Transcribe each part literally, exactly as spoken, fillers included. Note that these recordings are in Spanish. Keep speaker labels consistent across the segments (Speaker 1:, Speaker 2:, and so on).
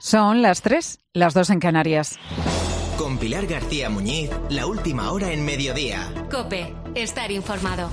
Speaker 1: Son las tres, las dos en Canarias.
Speaker 2: Con Pilar García Muñiz, la última hora en Mediodía.
Speaker 3: COPE, estar informado.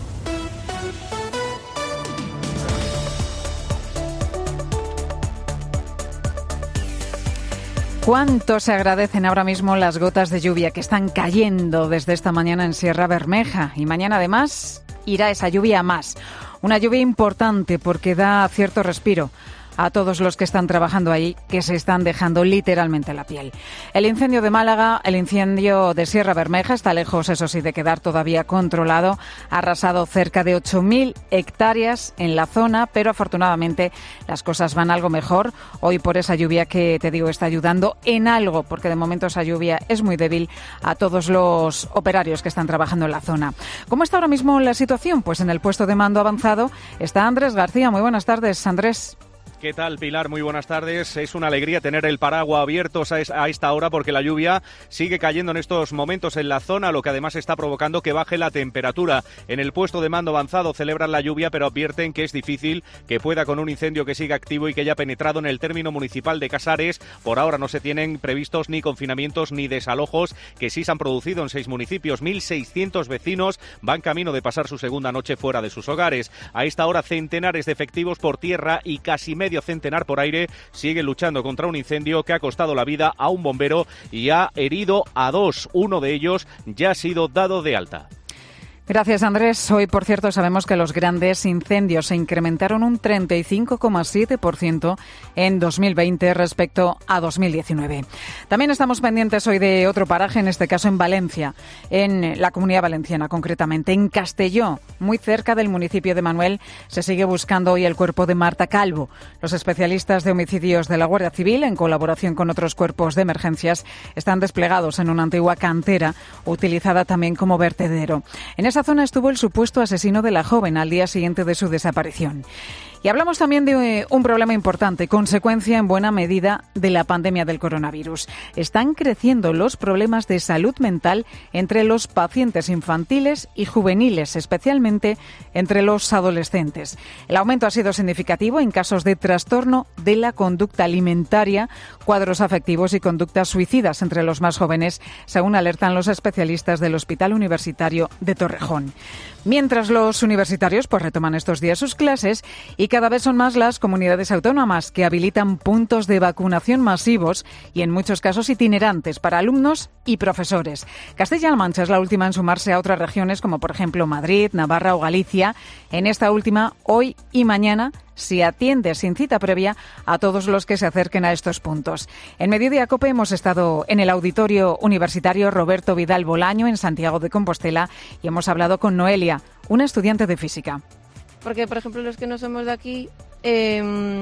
Speaker 1: ¿Cuánto se agradecen ahora mismo las gotas de lluvia que están cayendo desde esta mañana en Sierra Bermeja? Y mañana además irá esa lluvia a más. Una lluvia importante porque da cierto respiro a todos los que están trabajando ahí, que se están dejando literalmente la piel. El incendio de Málaga, el incendio de Sierra Bermeja, está lejos, eso sí, de quedar todavía controlado. Ha arrasado cerca de ocho mil hectáreas en la zona, pero afortunadamente las cosas van algo mejor. Hoy, por esa lluvia que te digo, está ayudando en algo, porque de momento esa lluvia es muy débil a todos los operarios que están trabajando en la zona. ¿Cómo está ahora mismo la situación? Pues en el puesto de mando avanzado está Andrés García. Muy buenas tardes, Andrés.
Speaker 4: ¿Qué tal, Pilar? Muy buenas tardes. Es una alegría tener el paraguas abierto a esta hora porque la lluvia sigue cayendo en estos momentos en la zona, lo que además está provocando que baje la temperatura. En el puesto de mando avanzado celebran la lluvia, pero advierten que es difícil que pueda con un incendio que siga activo y que haya penetrado en el término municipal de Casares. Por ahora no se tienen previstos ni confinamientos ni desalojos, que sí se han producido en seis municipios. mil seiscientos vecinos van camino de pasar su segunda noche fuera de sus hogares. A esta hora centenares de efectivos por tierra y casi medio medio centenar por aire sigue luchando contra un incendio que ha costado la vida a un bombero y ha herido a dos. Uno de ellos ya ha sido dado de alta.
Speaker 1: Gracias, Andrés. Hoy, por cierto, sabemos que los grandes incendios se incrementaron un treinta y cinco coma siete por ciento en dos mil veinte respecto a dos mil diecinueve. También estamos pendientes hoy de otro paraje, en este caso en Valencia, en la Comunidad Valenciana, concretamente en Castelló, muy cerca del municipio de Manuel. Se sigue buscando hoy el cuerpo de Marta Calvo. Los especialistas de homicidios de la Guardia Civil, en colaboración con otros cuerpos de emergencias, están desplegados en una antigua cantera utilizada también como vertedero. En esa zona estuvo el supuesto asesino de la joven al día siguiente de su desaparición. Y hablamos también de un problema importante, consecuencia en buena medida de la pandemia del coronavirus. Están creciendo los problemas de salud mental entre los pacientes infantiles y juveniles, especialmente entre los adolescentes. El aumento ha sido significativo en casos de trastorno de la conducta alimentaria, cuadros afectivos y conductas suicidas entre los más jóvenes, según alertan los especialistas del Hospital Universitario de Torrejón. Mientras los universitarios pues retoman estos días sus clases y cada vez son más las comunidades autónomas que habilitan puntos de vacunación masivos y en muchos casos itinerantes para alumnos y profesores. Castilla-La Mancha es la última en sumarse a otras regiones como por ejemplo Madrid, Navarra o Galicia. En esta última, hoy y mañana, se atiende sin cita previa a todos los que se acerquen a estos puntos. En Mediodía COPE hemos estado en el Auditorio Universitario Roberto Vidal Bolaño en Santiago de Compostela y hemos hablado con Noelia, una estudiante de física.
Speaker 5: Porque, por ejemplo, los que no somos de aquí eh,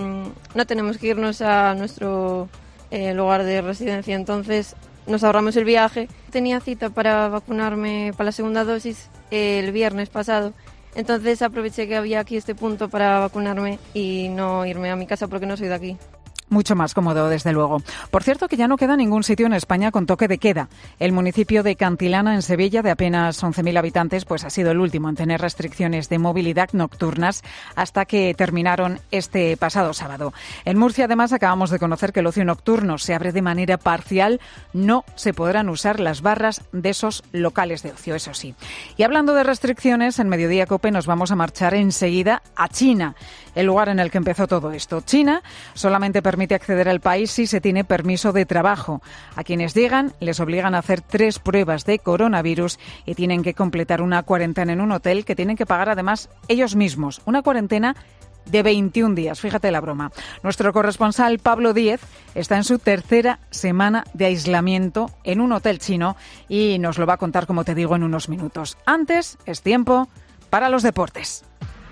Speaker 5: no tenemos que irnos a nuestro eh, lugar de residencia, entonces nos ahorramos el viaje. Tenía cita para vacunarme para la segunda dosis eh, el viernes pasado. Entonces aproveché que había aquí este punto para vacunarme y no irme a mi casa porque no soy de aquí.
Speaker 1: Mucho más cómodo, desde luego. Por cierto, que ya no queda ningún sitio en España con toque de queda. El municipio de Cantilana, en Sevilla, de apenas once mil habitantes, pues ha sido el último en tener restricciones de movilidad nocturnas hasta que terminaron este pasado sábado. En Murcia, además, acabamos de conocer que el ocio nocturno se abre de manera parcial. No se podrán usar las barras de esos locales de ocio, eso sí. Y hablando de restricciones, en Mediodía COPE nos vamos a marchar enseguida a China, el lugar en el que empezó todo esto. China solamente permite permite acceder al país si se tiene permiso de trabajo. A quienes llegan les obligan a hacer tres pruebas de coronavirus y tienen que completar una cuarentena en un hotel que tienen que pagar además ellos mismos. Una cuarentena de veintiún días, fíjate la broma. Nuestro corresponsal Pablo Díez está en su tercera semana de aislamiento en un hotel chino y nos lo va a contar, como te digo, en unos minutos. Antes es tiempo para los deportes.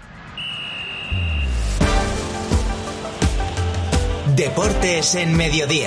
Speaker 2: Deportes en Mediodía.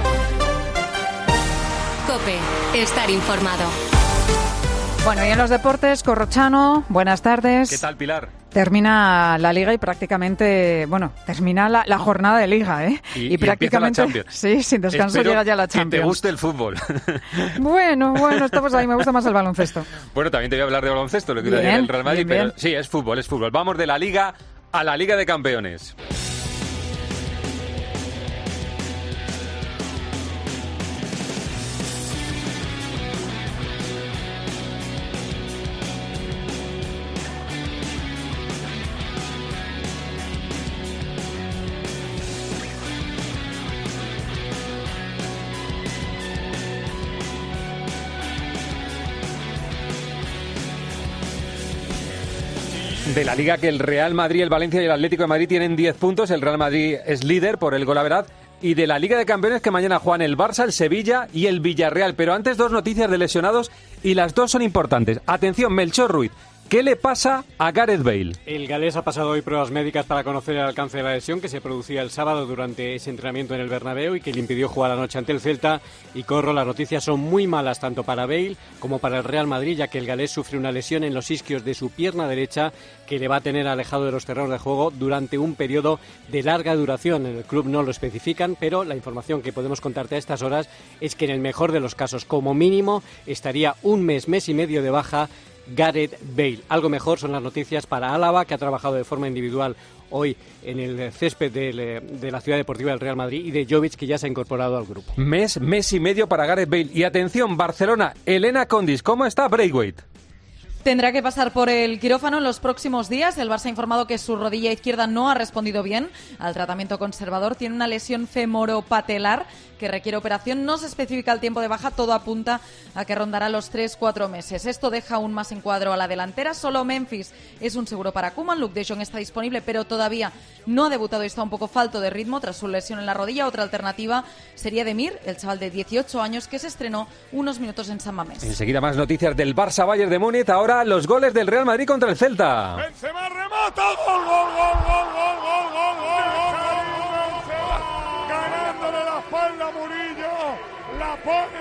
Speaker 3: COPE, estar informado.
Speaker 1: Bueno, y en los deportes, Corrochano, buenas tardes.
Speaker 6: ¿Qué tal, Pilar?
Speaker 1: Termina la Liga y prácticamente, bueno, termina la, la jornada de Liga, ¿eh?
Speaker 6: Y,
Speaker 1: y prácticamente,
Speaker 6: y empieza la Champions.
Speaker 1: Sí, sin descanso
Speaker 6: Espero
Speaker 1: llega ya la Champions.
Speaker 6: que te guste el fútbol.
Speaker 1: Bueno, bueno, estamos ahí, me gusta más el baloncesto.
Speaker 6: Bueno, también te voy a hablar de baloncesto, lo que
Speaker 1: bien,
Speaker 6: el Real Madrid,
Speaker 1: bien, bien.
Speaker 6: pero sí, es fútbol, es fútbol. Vamos de la Liga a la Liga de Campeones. De la Liga, que el Real Madrid, el Valencia y el Atlético de Madrid tienen diez puntos. El Real Madrid es líder por el golaveraz. Y de la Liga de Campeones, que mañana juegan el Barça, el Sevilla y el Villarreal. Pero antes, dos noticias de lesionados y las dos son importantes. Atención, Melchor Ruiz. ¿Qué le pasa a Gareth Bale?
Speaker 7: El galés ha pasado hoy pruebas médicas para conocer el alcance de la lesión que se producía el sábado durante ese entrenamiento en el Bernabéu y que le impidió jugar anoche ante el Celta. Y corro, las noticias son muy malas tanto para Bale como para el Real Madrid, ya que el galés sufre una lesión en los isquios de su pierna derecha que le va a tener alejado de los terrenos de juego durante un periodo de larga duración. En el club no lo especifican, pero la información que podemos contarte a estas horas es que en el mejor de los casos, como mínimo, estaría un mes, mes y medio de baja Gareth Bale. Algo mejor son las noticias para Álava, que ha trabajado de forma individual hoy en el césped de, de la Ciudad Deportiva del Real Madrid, y de Jovic, que ya se ha incorporado al grupo.
Speaker 6: Mes, mes y medio para Gareth Bale. Y atención, Barcelona, Elena Condis, ¿cómo está Braithwaite?
Speaker 8: Tendrá que pasar por el quirófano en los próximos días. El Barça ha informado que su rodilla izquierda no ha respondido bien al tratamiento conservador. Tiene una lesión femoropatelar que requiere operación. No se especifica el tiempo de baja. Todo apunta a que rondará los tres cuatro meses. Esto deja aún más en cuadro a la delantera. Solo Memphis es un seguro para Koeman. Luke de Jong está disponible, pero todavía no ha debutado y está un poco falto de ritmo tras su lesión en la rodilla. Otra alternativa sería Demir, el chaval de dieciocho años que se estrenó unos minutos en San Mamés.
Speaker 6: Enseguida más noticias del Barça Bayern de Múnich. Ahora los goles del Real Madrid contra el Celta.
Speaker 9: Benzema remata, gol, gol, gol, gol, gol, gol, gol, gol, gol, ganándole la espalda a Murillo, la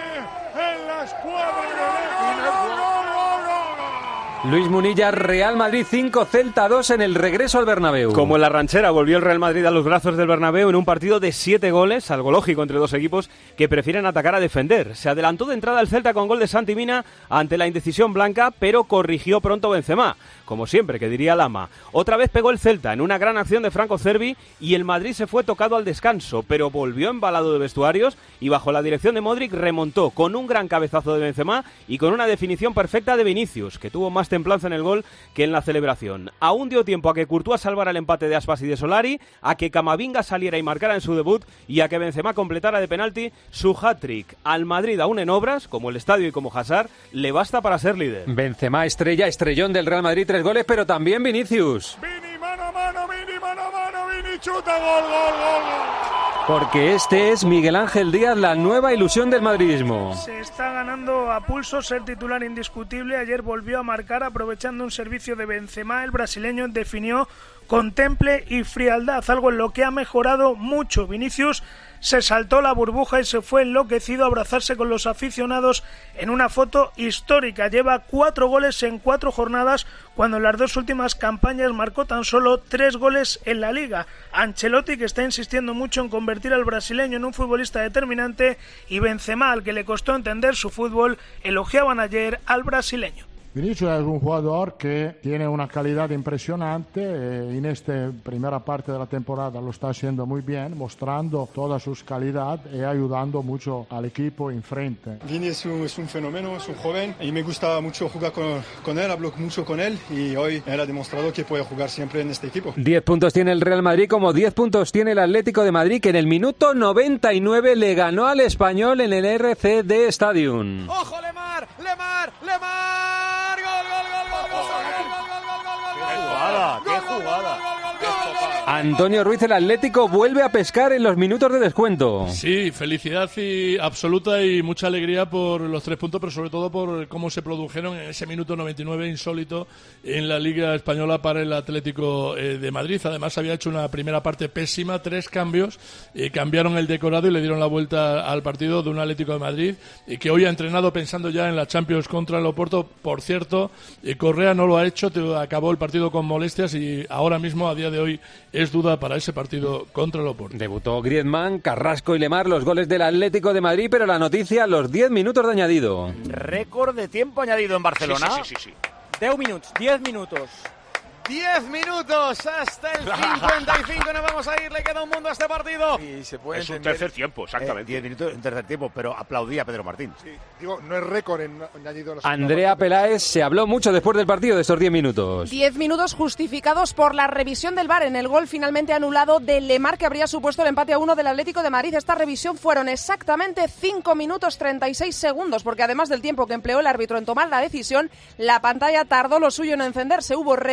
Speaker 9: pone en la escuadra derecha, gol, gol, gol, gol.
Speaker 6: Luis Munilla, Real Madrid cinco, Celta dos en el regreso al Bernabéu.
Speaker 10: Como en la ranchera, volvió el Real Madrid a los brazos del Bernabéu en un partido de siete goles, algo lógico entre dos equipos que prefieren atacar a defender. Se adelantó de entrada el Celta con gol de Santi Mina ante la indecisión blanca, pero corrigió pronto Benzema, como siempre, que diría Lama. Otra vez pegó el Celta en una gran acción de Franco Cervi y el Madrid se fue tocado al descanso, pero volvió embalado de vestuarios y bajo la dirección de Modric remontó con un gran cabezazo de Benzema y con una definición perfecta de Vinicius, que tuvo más templanza en el gol que en la celebración. Aún dio tiempo a que Courtois salvara el empate de Aspas y de Solari, a que Camavinga saliera y marcara en su debut y a que Benzema completara de penalti su hat-trick. Al Madrid, aún en obras, como el estadio y como Hazard, le basta para ser líder.
Speaker 6: Benzema, estrella, estrellón del Real Madrid, tres goles, pero también Vinicius.
Speaker 9: Vini, mano a mano, Vini, mano a mano, Vini, chuta, gol, gol, gol, gol.
Speaker 6: Porque este es Miguel Ángel Díaz, la nueva ilusión del madridismo.
Speaker 11: Se está ganando a pulso ser titular indiscutible. Ayer volvió a marcar aprovechando un servicio de Benzema. El brasileño definió con temple y frialdad, algo en lo que ha mejorado mucho. Vinicius se saltó la burbuja y se fue enloquecido a abrazarse con los aficionados en una foto histórica. Lleva cuatro goles en cuatro jornadas, cuando en las dos últimas campañas marcó tan solo tres goles en la Liga. Ancelotti, que está insistiendo mucho en convertir al brasileño en un futbolista determinante, y Benzema, al que le costó entender su fútbol, elogiaban ayer al brasileño.
Speaker 12: Vinicius es un jugador que tiene una calidad impresionante y en esta primera parte de la temporada lo está haciendo muy bien, mostrando toda su calidad y ayudando mucho al equipo enfrente.
Speaker 13: Vini es un, es un fenómeno, es un joven y me gusta mucho jugar con, con él, hablo mucho con él y hoy él ha demostrado que puede jugar siempre en este equipo.
Speaker 6: diez puntos tiene el Real Madrid, como diez puntos tiene el Atlético de Madrid, que en el minuto noventa y nueve le ganó al Español en el R C D Stadium.
Speaker 9: ¡Ojo, Lemar! ¡Lemar! ¡Lemar! ¡Gol, gol, gol, gol, gol, gol, gol, gol, gol!
Speaker 10: ¡Qué jugada! ¡Qué jugada!
Speaker 6: Antonio Ruiz, el Atlético vuelve a pescar en los minutos de descuento.
Speaker 14: Sí, felicidad y absoluta y mucha alegría por los tres puntos, pero sobre todo por cómo se produjeron en ese minuto noventa y nueve insólito en la Liga Española para el Atlético eh, de Madrid. Además había hecho una primera parte pésima, tres cambios, eh, cambiaron el decorado y le dieron la vuelta al partido de un Atlético de Madrid eh, que hoy ha entrenado pensando ya en la Champions contra el Oporto. Por cierto, eh, Correa no lo ha hecho, te, acabó el partido con molestias y ahora mismo, a día de hoy, es duda para ese partido contra el Oporto.
Speaker 6: Debutó Griezmann, Carrasco y Lemar, los goles del Atlético de Madrid, pero la noticia, los diez minutos de añadido.
Speaker 15: Récord de tiempo añadido en Barcelona.
Speaker 16: Sí, sí, sí, sí, sí. diez minutos, diez minutos.
Speaker 15: diez minutos hasta el cincuenta y cinco, nos vamos a ir, le queda un mundo a este partido.
Speaker 16: Y se puede
Speaker 10: es
Speaker 16: entender,
Speaker 10: un tercer tiempo, exactamente.
Speaker 16: Eh, diez minutos en tercer tiempo, pero aplaudía a Pedro Martín.
Speaker 17: Sí, digo, no es récord en añadido.
Speaker 6: Andrea Peláez, se habló mucho después del partido de estos diez minutos.
Speaker 18: diez minutos justificados por la revisión del V A R en el gol finalmente anulado de Lemar, que habría supuesto el empate a uno del Atlético de Madrid. Esta revisión fueron exactamente cinco minutos treinta y seis segundos, porque además del tiempo que empleó el árbitro en tomar la decisión, la pantalla tardó lo suyo en encenderse. Hubo revisión del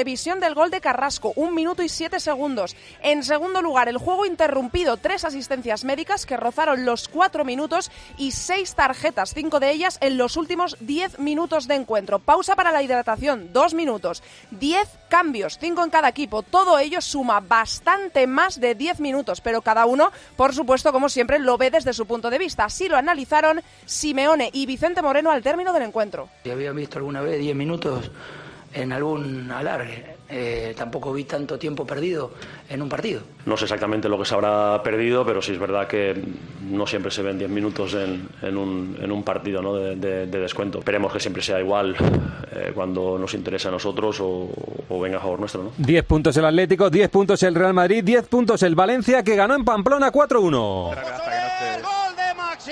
Speaker 18: del gol de Carrasco, un minuto y siete segundos. En segundo lugar, el juego interrumpido, tres asistencias médicas que rozaron los cuatro minutos y seis tarjetas, cinco de ellas en los últimos diez minutos de encuentro. Pausa para la hidratación, dos minutos. diez cambios, cinco en cada equipo. Todo ello suma bastante más de diez minutos, pero cada uno, por supuesto, como siempre, lo ve desde su punto de vista. Así lo analizaron Simeone y Vicente Moreno al término del encuentro.
Speaker 19: Si habían visto alguna vez diez minutos en algún alargue, eh, tampoco vi tanto tiempo perdido en un partido.
Speaker 20: No sé exactamente lo que se habrá perdido, pero sí es verdad que no siempre se ven diez minutos en, en, un, en un partido, ¿no? de, de, de descuento. Esperemos que siempre sea igual eh, cuando nos interesa a nosotros o, o venga a favor nuestro, ¿no?
Speaker 6: diez puntos el Atlético, diez puntos el Real Madrid, diez puntos el Valencia, que ganó en Pamplona cuatro uno.
Speaker 15: Gol de Maxi.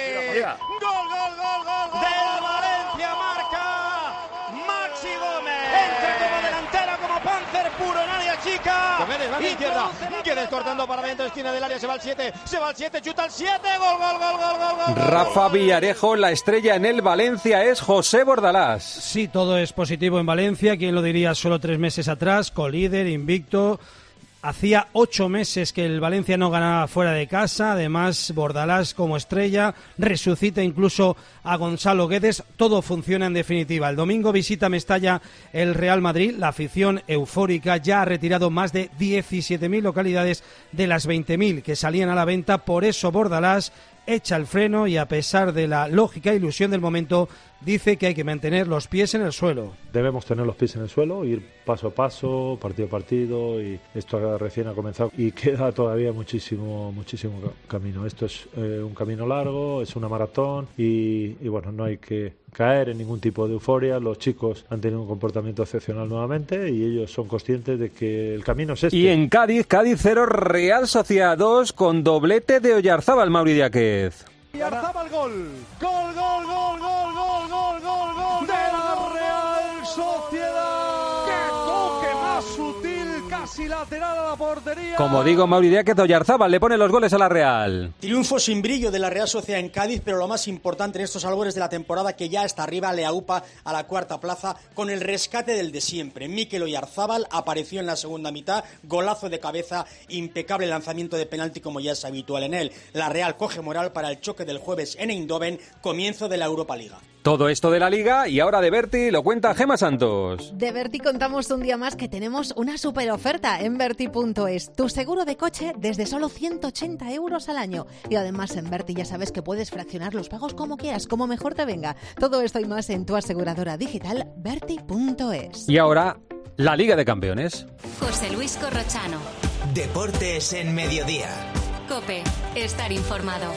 Speaker 15: Gol, gol, gol, gol, gol. Del Valencia marca Maxi Gómez. Entra como delantera, como Panzer puro en área chica. Gómez, va izquierda. Quedes cortando para dentro, esquina del área, se va al siete. Se va al siete, chuta al siete. Gol, gol, gol, gol, gol, gol.
Speaker 6: Rafa Villarejo, la estrella en el Valencia es José Bordalás.
Speaker 21: Sí, todo es positivo en Valencia. ¿Quién lo diría solo tres meses atrás? Colíder, invicto. Hacía ocho meses que el Valencia no ganaba fuera de casa. Además, Bordalás como estrella resucita incluso a Gonzalo Guedes. Todo funciona en definitiva. El domingo visita Mestalla el Real Madrid. La afición eufórica ya ha retirado más de diecisiete mil localidades de las veinte mil que salían a la venta. Por eso Bordalás echa el freno y, a pesar de la lógica ilusión del momento, dice que hay que mantener los pies en el suelo.
Speaker 22: Debemos tener los pies en el suelo, ir paso a paso, partido a partido, y esto recién ha comenzado y queda todavía muchísimo muchísimo camino. Esto es eh, un camino largo, es una maratón y, y bueno, no hay que caer en ningún tipo de euforia. Los chicos han tenido un comportamiento excepcional nuevamente y ellos son conscientes de que el camino es este.
Speaker 6: Y en Cádiz, Cádiz cero, Real Sociedad dos, con doblete de Oyarzábal, Mauri Díaz.
Speaker 15: Oyarzábal gol. Gol, gol, gol, gol, gol, gol, gol, gol de la Real Sociedad. ¡Qué toque más sutil! Casi lateral a la portería.
Speaker 6: Como digo, Mauri Díaz, Oyarzábal le pone los goles a la Real.
Speaker 23: Triunfo sin brillo de la Real Sociedad en Cádiz, pero lo más importante en estos albores de la temporada, que ya está arriba, le aupa a la cuarta plaza con el rescate del de siempre. Mikel Oyarzábal apareció en la segunda mitad, golazo de cabeza, impecable lanzamiento de penalti como ya es habitual en él. La Real coge moral para el choque del jueves en Eindhoven, comienzo de la Europa Liga.
Speaker 6: Todo esto de la Liga y ahora de Berti lo cuenta Gemma Santos.
Speaker 24: De Berti contamos un día más que tenemos una super oferta en Berti punto es. Tu seguro de coche desde solo ciento ochenta euros al año. Y además en Berti ya sabes que puedes fraccionar los pagos como quieras, como mejor te venga. Todo esto y más en tu aseguradora digital Berti punto es.
Speaker 6: Y ahora, la Liga de Campeones.
Speaker 3: José Luis Corrochano.
Speaker 2: Deportes en Mediodía.
Speaker 3: COPE. Estar informado.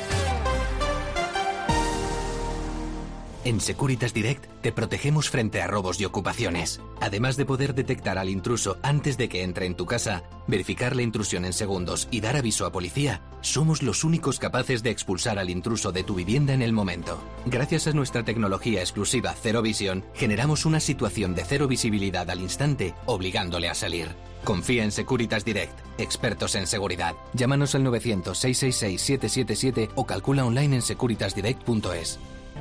Speaker 25: En Securitas Direct te protegemos frente a robos y ocupaciones. Además de poder detectar al intruso antes de que entre en tu casa, verificar la intrusión en segundos y dar aviso a policía, somos los únicos capaces de expulsar al intruso de tu vivienda en el momento. Gracias a nuestra tecnología exclusiva Cero Visión, generamos una situación de cero visibilidad al instante, obligándole a salir. Confía en Securitas Direct, expertos en seguridad. Llámanos al novecientos, seiscientos sesenta y seis, setecientos setenta y siete o calcula online en securitas direct punto es.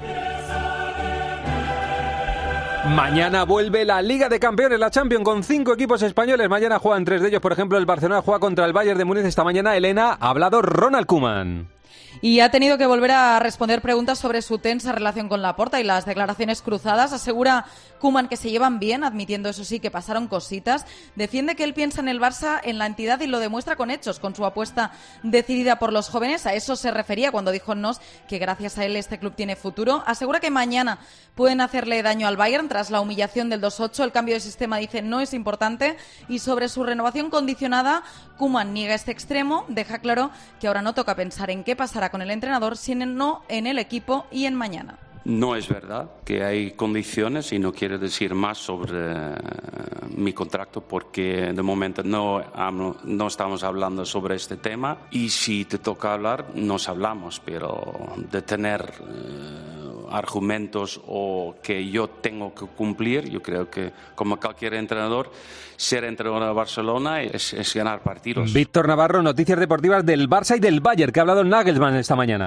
Speaker 6: Mañana vuelve la Liga de Campeones, la Champions, con cinco equipos españoles. Mañana juegan tres de ellos, por ejemplo, el Barcelona juega contra el Bayern de Múnich esta mañana. Elena, ha hablado Ronald Koeman.
Speaker 8: Y ha tenido que volver a responder preguntas sobre su tensa relación con Laporta y las declaraciones cruzadas. Asegura Koeman que se llevan bien, admitiendo eso sí que pasaron cositas. Defiende que él piensa en el Barça, en la entidad, y lo demuestra con hechos, con su apuesta decidida por los jóvenes. A eso se refería cuando dijo en Nos que gracias a él este club tiene futuro. Asegura que mañana pueden hacerle daño al Bayern tras la humillación del dos ocho. El cambio de sistema, dice, no es importante. Y sobre su renovación condicionada, Koeman niega este extremo. Deja claro que ahora no toca pensar en qué pasará con el entrenador, sino en el equipo y en mañana.
Speaker 26: No es verdad que hay condiciones y no quiero decir más sobre uh, mi contrato porque de momento no, um, no estamos hablando sobre este tema y si te toca hablar nos hablamos, pero de tener uh, argumentos o que yo tengo que cumplir, yo creo que como cualquier entrenador, ser entrenador de Barcelona es, es ganar partidos.
Speaker 6: Víctor Navarro, noticias deportivas del Barça y del Bayern, que ha hablado Nagelsmann esta mañana.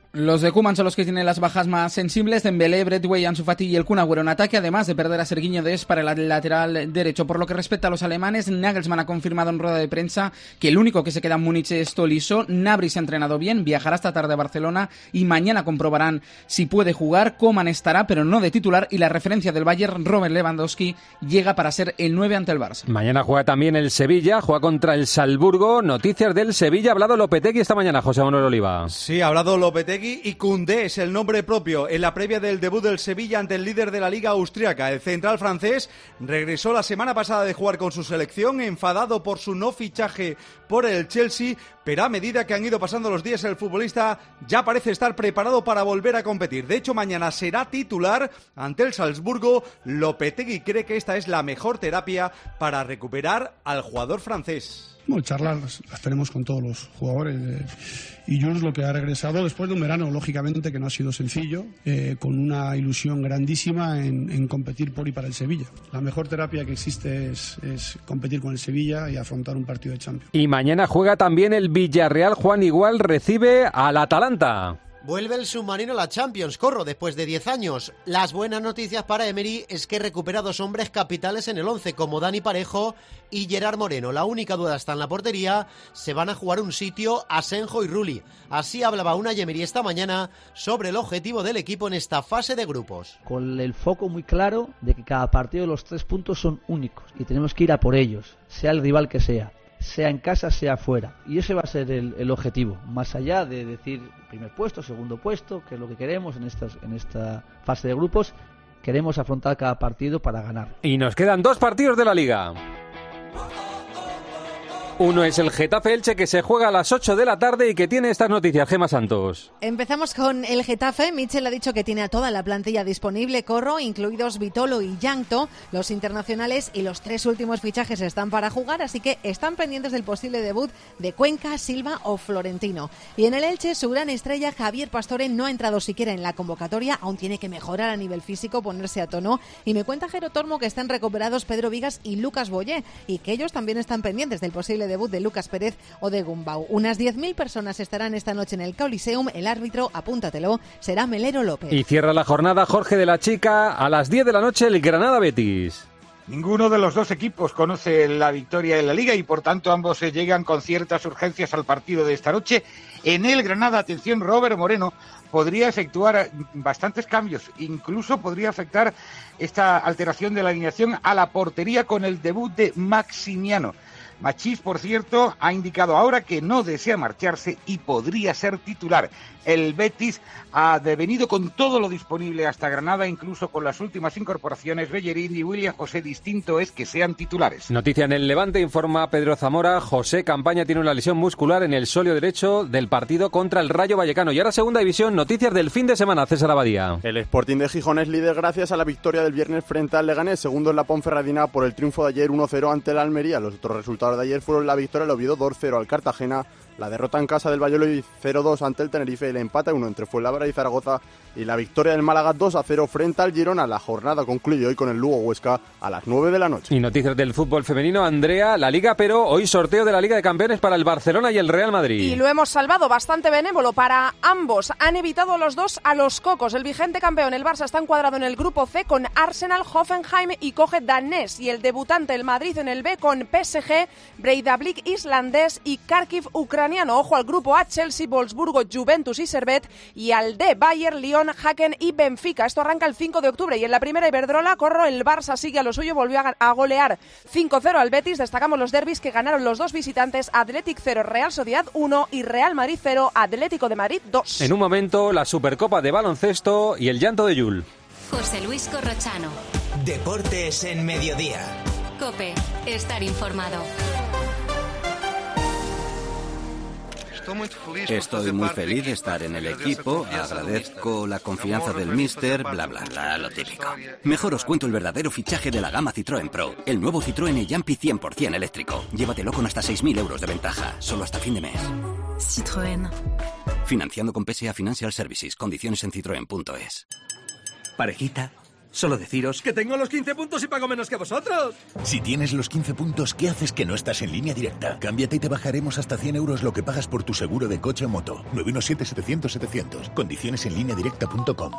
Speaker 1: Los de Koeman son los que tienen las bajas más sensibles. Dembélé, Braithwaite, Ansu Fati y el Kun Agüero en ataque, además de perder a Serginho Dest para el lateral derecho. Por lo que respecta a los alemanes, Nagelsmann ha confirmado en rueda de prensa que el único que se queda en Múnich es Tolisso. Gnabry se ha entrenado bien, viajará esta tarde a Barcelona y mañana comprobarán si puede jugar. Koeman estará, pero no de titular, y la referencia del Bayern, Robert Lewandowski, llega para ser el nueve ante el Barça.
Speaker 6: Mañana juega también el Sevilla, juega contra el Salzburgo. Noticias del Sevilla, ha hablado Lopetegui esta mañana, José Manuel Oliva.
Speaker 4: Sí, ha hablado Lopetegui y Koundé es el nombre propio en la previa del debut del Sevilla ante el líder de la liga austríaca. El central francés regresó la semana pasada de jugar con su selección, enfadado por su no fichaje por el Chelsea, pero a medida que han ido pasando los días el futbolista ya parece estar preparado para volver a competir. De hecho, mañana será titular ante el Salzburgo. Lopetegui cree que esta es la mejor terapia para recuperar al jugador francés.
Speaker 5: Bueno, charlas las tenemos con todos los jugadores eh, y Jules lo que ha regresado después de un verano, lógicamente que no ha sido sencillo, eh, con una ilusión grandísima en, en competir por y para el Sevilla. La mejor terapia que existe es, es competir con el Sevilla y afrontar un partido de Champions.
Speaker 6: Y mañana juega también el Villarreal. Juan Igual recibe al Atalanta.
Speaker 7: Vuelve el submarino a la Champions, Corro, después de diez años. Las buenas noticias para Emery es que recupera dos hombres capitales en el once, como Dani Parejo y Gerard Moreno. La única duda está en la portería. Se van a jugar un sitio Asenjo y Rulli. Así hablaba Unai Emery esta mañana sobre el objetivo del equipo en esta fase de grupos.
Speaker 11: Con el foco muy claro de que cada partido de los tres puntos son únicos y tenemos que ir a por ellos, sea el rival que sea. Sea en casa, sea fuera. Y ese va a ser el, el objetivo, más allá de decir primer puesto, segundo puesto, que es lo que queremos en, estas, en esta fase de grupos. Queremos afrontar cada partido para ganar.
Speaker 6: Y nos quedan dos partidos de la Liga. Uno es el Getafe Elche, que se juega a las ocho de la tarde y que tiene estas noticias. Gema Santos.
Speaker 24: Empezamos con el Getafe. Michel ha dicho que tiene a toda la plantilla disponible, Corro, incluidos Vitolo y Yankto. Los internacionales y los tres últimos fichajes están para jugar, así que están pendientes del posible debut de Cuenca, Silva o Florentino. Y en el Elche, su gran estrella, Javier Pastore, no ha entrado siquiera en la convocatoria. Aún tiene que mejorar a nivel físico, ponerse a tono. Y me cuenta Jero Tormo que están recuperados Pedro Vigas y Lucas Boyé, y que ellos también están pendientes del posible debut de Lucas Pérez o de Gumbau. Unas diez mil personas estarán esta noche en el Coliseum. El árbitro, apúntatelo, será Melero López.
Speaker 6: Y cierra la jornada Jorge de la Chica a las diez de la noche el Granada Betis.
Speaker 12: Ninguno de los dos equipos conoce la victoria en la Liga y por tanto ambos se llegan con ciertas urgencias al partido de esta noche. En el Granada, atención, Robert Moreno podría efectuar bastantes cambios, incluso podría afectar esta alteración de la alineación a la portería con el debut de Maximiano. Machís, por cierto, ha indicado ahora que no desea marcharse y podría ser titular. El Betis ha devenido con todo lo disponible hasta Granada, incluso con las últimas incorporaciones. Bellerín y William José, distinto es que sean titulares.
Speaker 6: Noticia en el Levante, informa Pedro Zamora. José Campaña tiene una lesión muscular en el sóleo derecho del partido contra el Rayo Vallecano. Y ahora segunda división, noticias del fin de semana, César Abadía.
Speaker 27: El Sporting de Gijón es líder gracias a la victoria del viernes frente al Leganés, segundo en la Ponferradina por el triunfo de ayer uno cero ante el Almería. Los otros resultados de ayer fueron la victoria del Oviedo dos cero al Cartagena, la derrota en casa del Valladolid cero dos ante el Tenerife, el empate uno entre Fuenlabrada y Zaragoza y la victoria del Málaga dos a cero frente al Girona. La jornada concluye hoy con el Lugo Huesca a las nueve de la noche.
Speaker 6: Y noticias del fútbol femenino, Andrea, la Liga, pero hoy sorteo de la Liga de Campeones para el Barcelona y el Real Madrid.
Speaker 18: Y lo hemos salvado, bastante benévolo para ambos. Han evitado los dos a los cocos. El vigente campeón, el Barça, está encuadrado en el grupo C con Arsenal, Hoffenheim y Coge Danés. Y el debutante, el Madrid, en el B con P S G, Breidablik islandés y Kharkiv ucraniano. Ojo al grupo A, Chelsea, Wolfsburgo, Juventus y Servette. Y al D, Bayern, Lyon, Haken y Benfica. Esto arranca el cinco de octubre. Y en la primera Iberdrola, Corro, el Barça sigue a lo suyo, volvió a, a golear cinco cero al Betis. Destacamos los derbis que ganaron los dos visitantes, Athletic cero, Real Sociedad uno y Real Madrid cero, Atlético de Madrid dos.
Speaker 6: En un momento, la Supercopa de baloncesto y el llanto de Yul.
Speaker 3: José Luis Corrochano.
Speaker 2: Deportes en Mediodía.
Speaker 3: COPE. Estar informado.
Speaker 28: Estoy muy feliz de estar en el equipo, agradezco la confianza del míster, bla bla bla, lo típico. Mejor os cuento el verdadero fichaje de la gama Citroën Pro, el nuevo Citroën e-Jumpy cien por ciento eléctrico. Llévatelo con hasta seis mil euros de ventaja, solo hasta fin de mes.
Speaker 29: Citroën.
Speaker 28: Financiando con P S A Financial Services, condiciones en citroen punto es.
Speaker 30: Parejita,
Speaker 9: Solo deciros que tengo los quince puntos y pago menos que vosotros.
Speaker 10: Si tienes los quince puntos, ¿qué haces que no estás en Línea Directa? Cámbiate y te bajaremos hasta cien euros lo que pagas por tu seguro de coche o moto. nueve uno siete, setecientos, setecientos. Condiciones en línea directa punto com.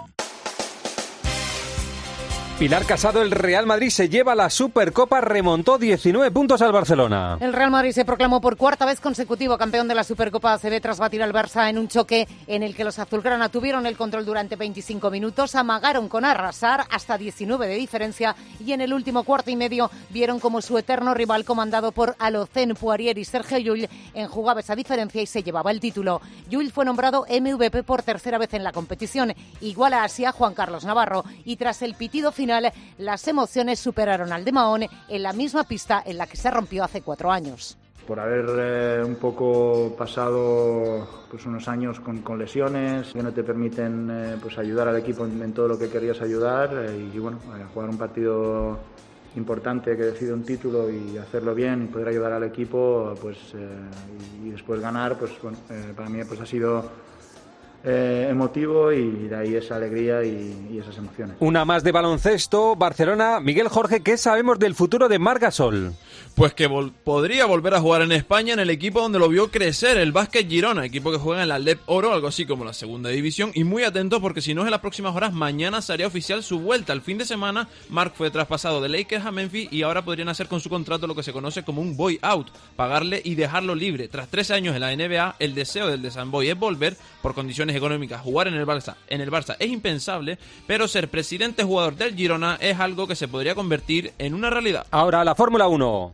Speaker 6: Pilar Casado, el Real Madrid se lleva la Supercopa, remontó diecinueve puntos al Barcelona.
Speaker 13: El Real Madrid se proclamó por cuarta vez consecutivo campeón de la Supercopa A C B tras batir al Barça en un choque en el que los azulgrana tuvieron el control durante veinticinco minutos, amagaron con arrasar hasta diecinueve de diferencia y en el último cuarto y medio vieron como su eterno rival comandado por Alocen, Poirier y Sergio Llull enjugaba esa diferencia y se llevaba el título. Llull fue nombrado M V P por tercera vez en la competición, igual a Asia Juan Carlos Navarro, y tras el pitido final las emociones superaron al de Mahón en la misma pista en la que se rompió hace cuatro años.
Speaker 14: Por haber eh, un poco pasado pues unos años con, con lesiones que no te permiten eh, pues ayudar al equipo en, en todo lo que querías ayudar eh, y bueno, eh, jugar un partido importante que decide un título y hacerlo bien y poder ayudar al equipo pues eh, y, y después ganar, pues bueno, eh, para mí pues ha sido Eh, emotivo y de ahí esa alegría y, y esas emociones.
Speaker 6: Una más de baloncesto, Barcelona. Miguel Jorge, ¿qué sabemos del futuro de Marc Gasol?
Speaker 16: Pues que vol- podría volver a jugar en España en el equipo donde lo vio crecer, el Básquet Girona, equipo que juega en la L E P Oro, algo así como la segunda división, y muy atentos porque si no es en las próximas horas, mañana se haría oficial su vuelta. El fin de semana, Marc fue traspasado de Lakers a Memphis y ahora podrían hacer con su contrato lo que se conoce como un boy out, pagarle y dejarlo libre. Tras trece años en la N B A, el deseo del de San Boy es volver por condiciones económicas. Jugar en el Barça, en el Barça es impensable, pero ser presidente jugador del Girona es algo que se podría convertir en una realidad.
Speaker 6: Ahora la Fórmula uno.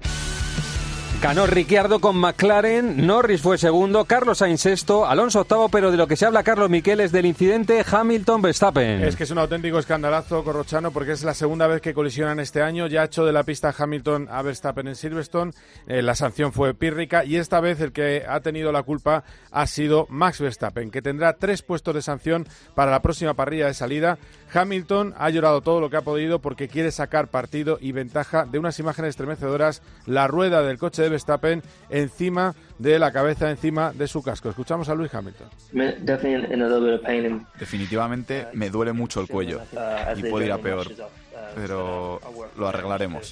Speaker 6: Ganó Ricciardo con McLaren, Norris fue segundo, Carlos Sainz sexto, Alonso octavo, pero de lo que se habla Carlos Miquel es del incidente Hamilton-Verstappen.
Speaker 17: Es que es un auténtico escandalazo, Corrochano, porque es la segunda vez que colisionan este año. Ya ha hecho de la pista Hamilton a Verstappen en Silverstone, eh, la sanción fue pírrica y esta vez el que ha tenido la culpa ha sido Max Verstappen, que tendrá tres puestos de sanción para la próxima parrilla de salida. Hamilton ha llorado todo lo que ha podido porque quiere sacar partido y ventaja de unas imágenes estremecedoras, la rueda del coche de Verstappen encima de la cabeza, encima de su casco. Escuchamos a Lewis Hamilton.
Speaker 19: Definitivamente me duele mucho el cuello y puede ir a peor, pero lo arreglaremos.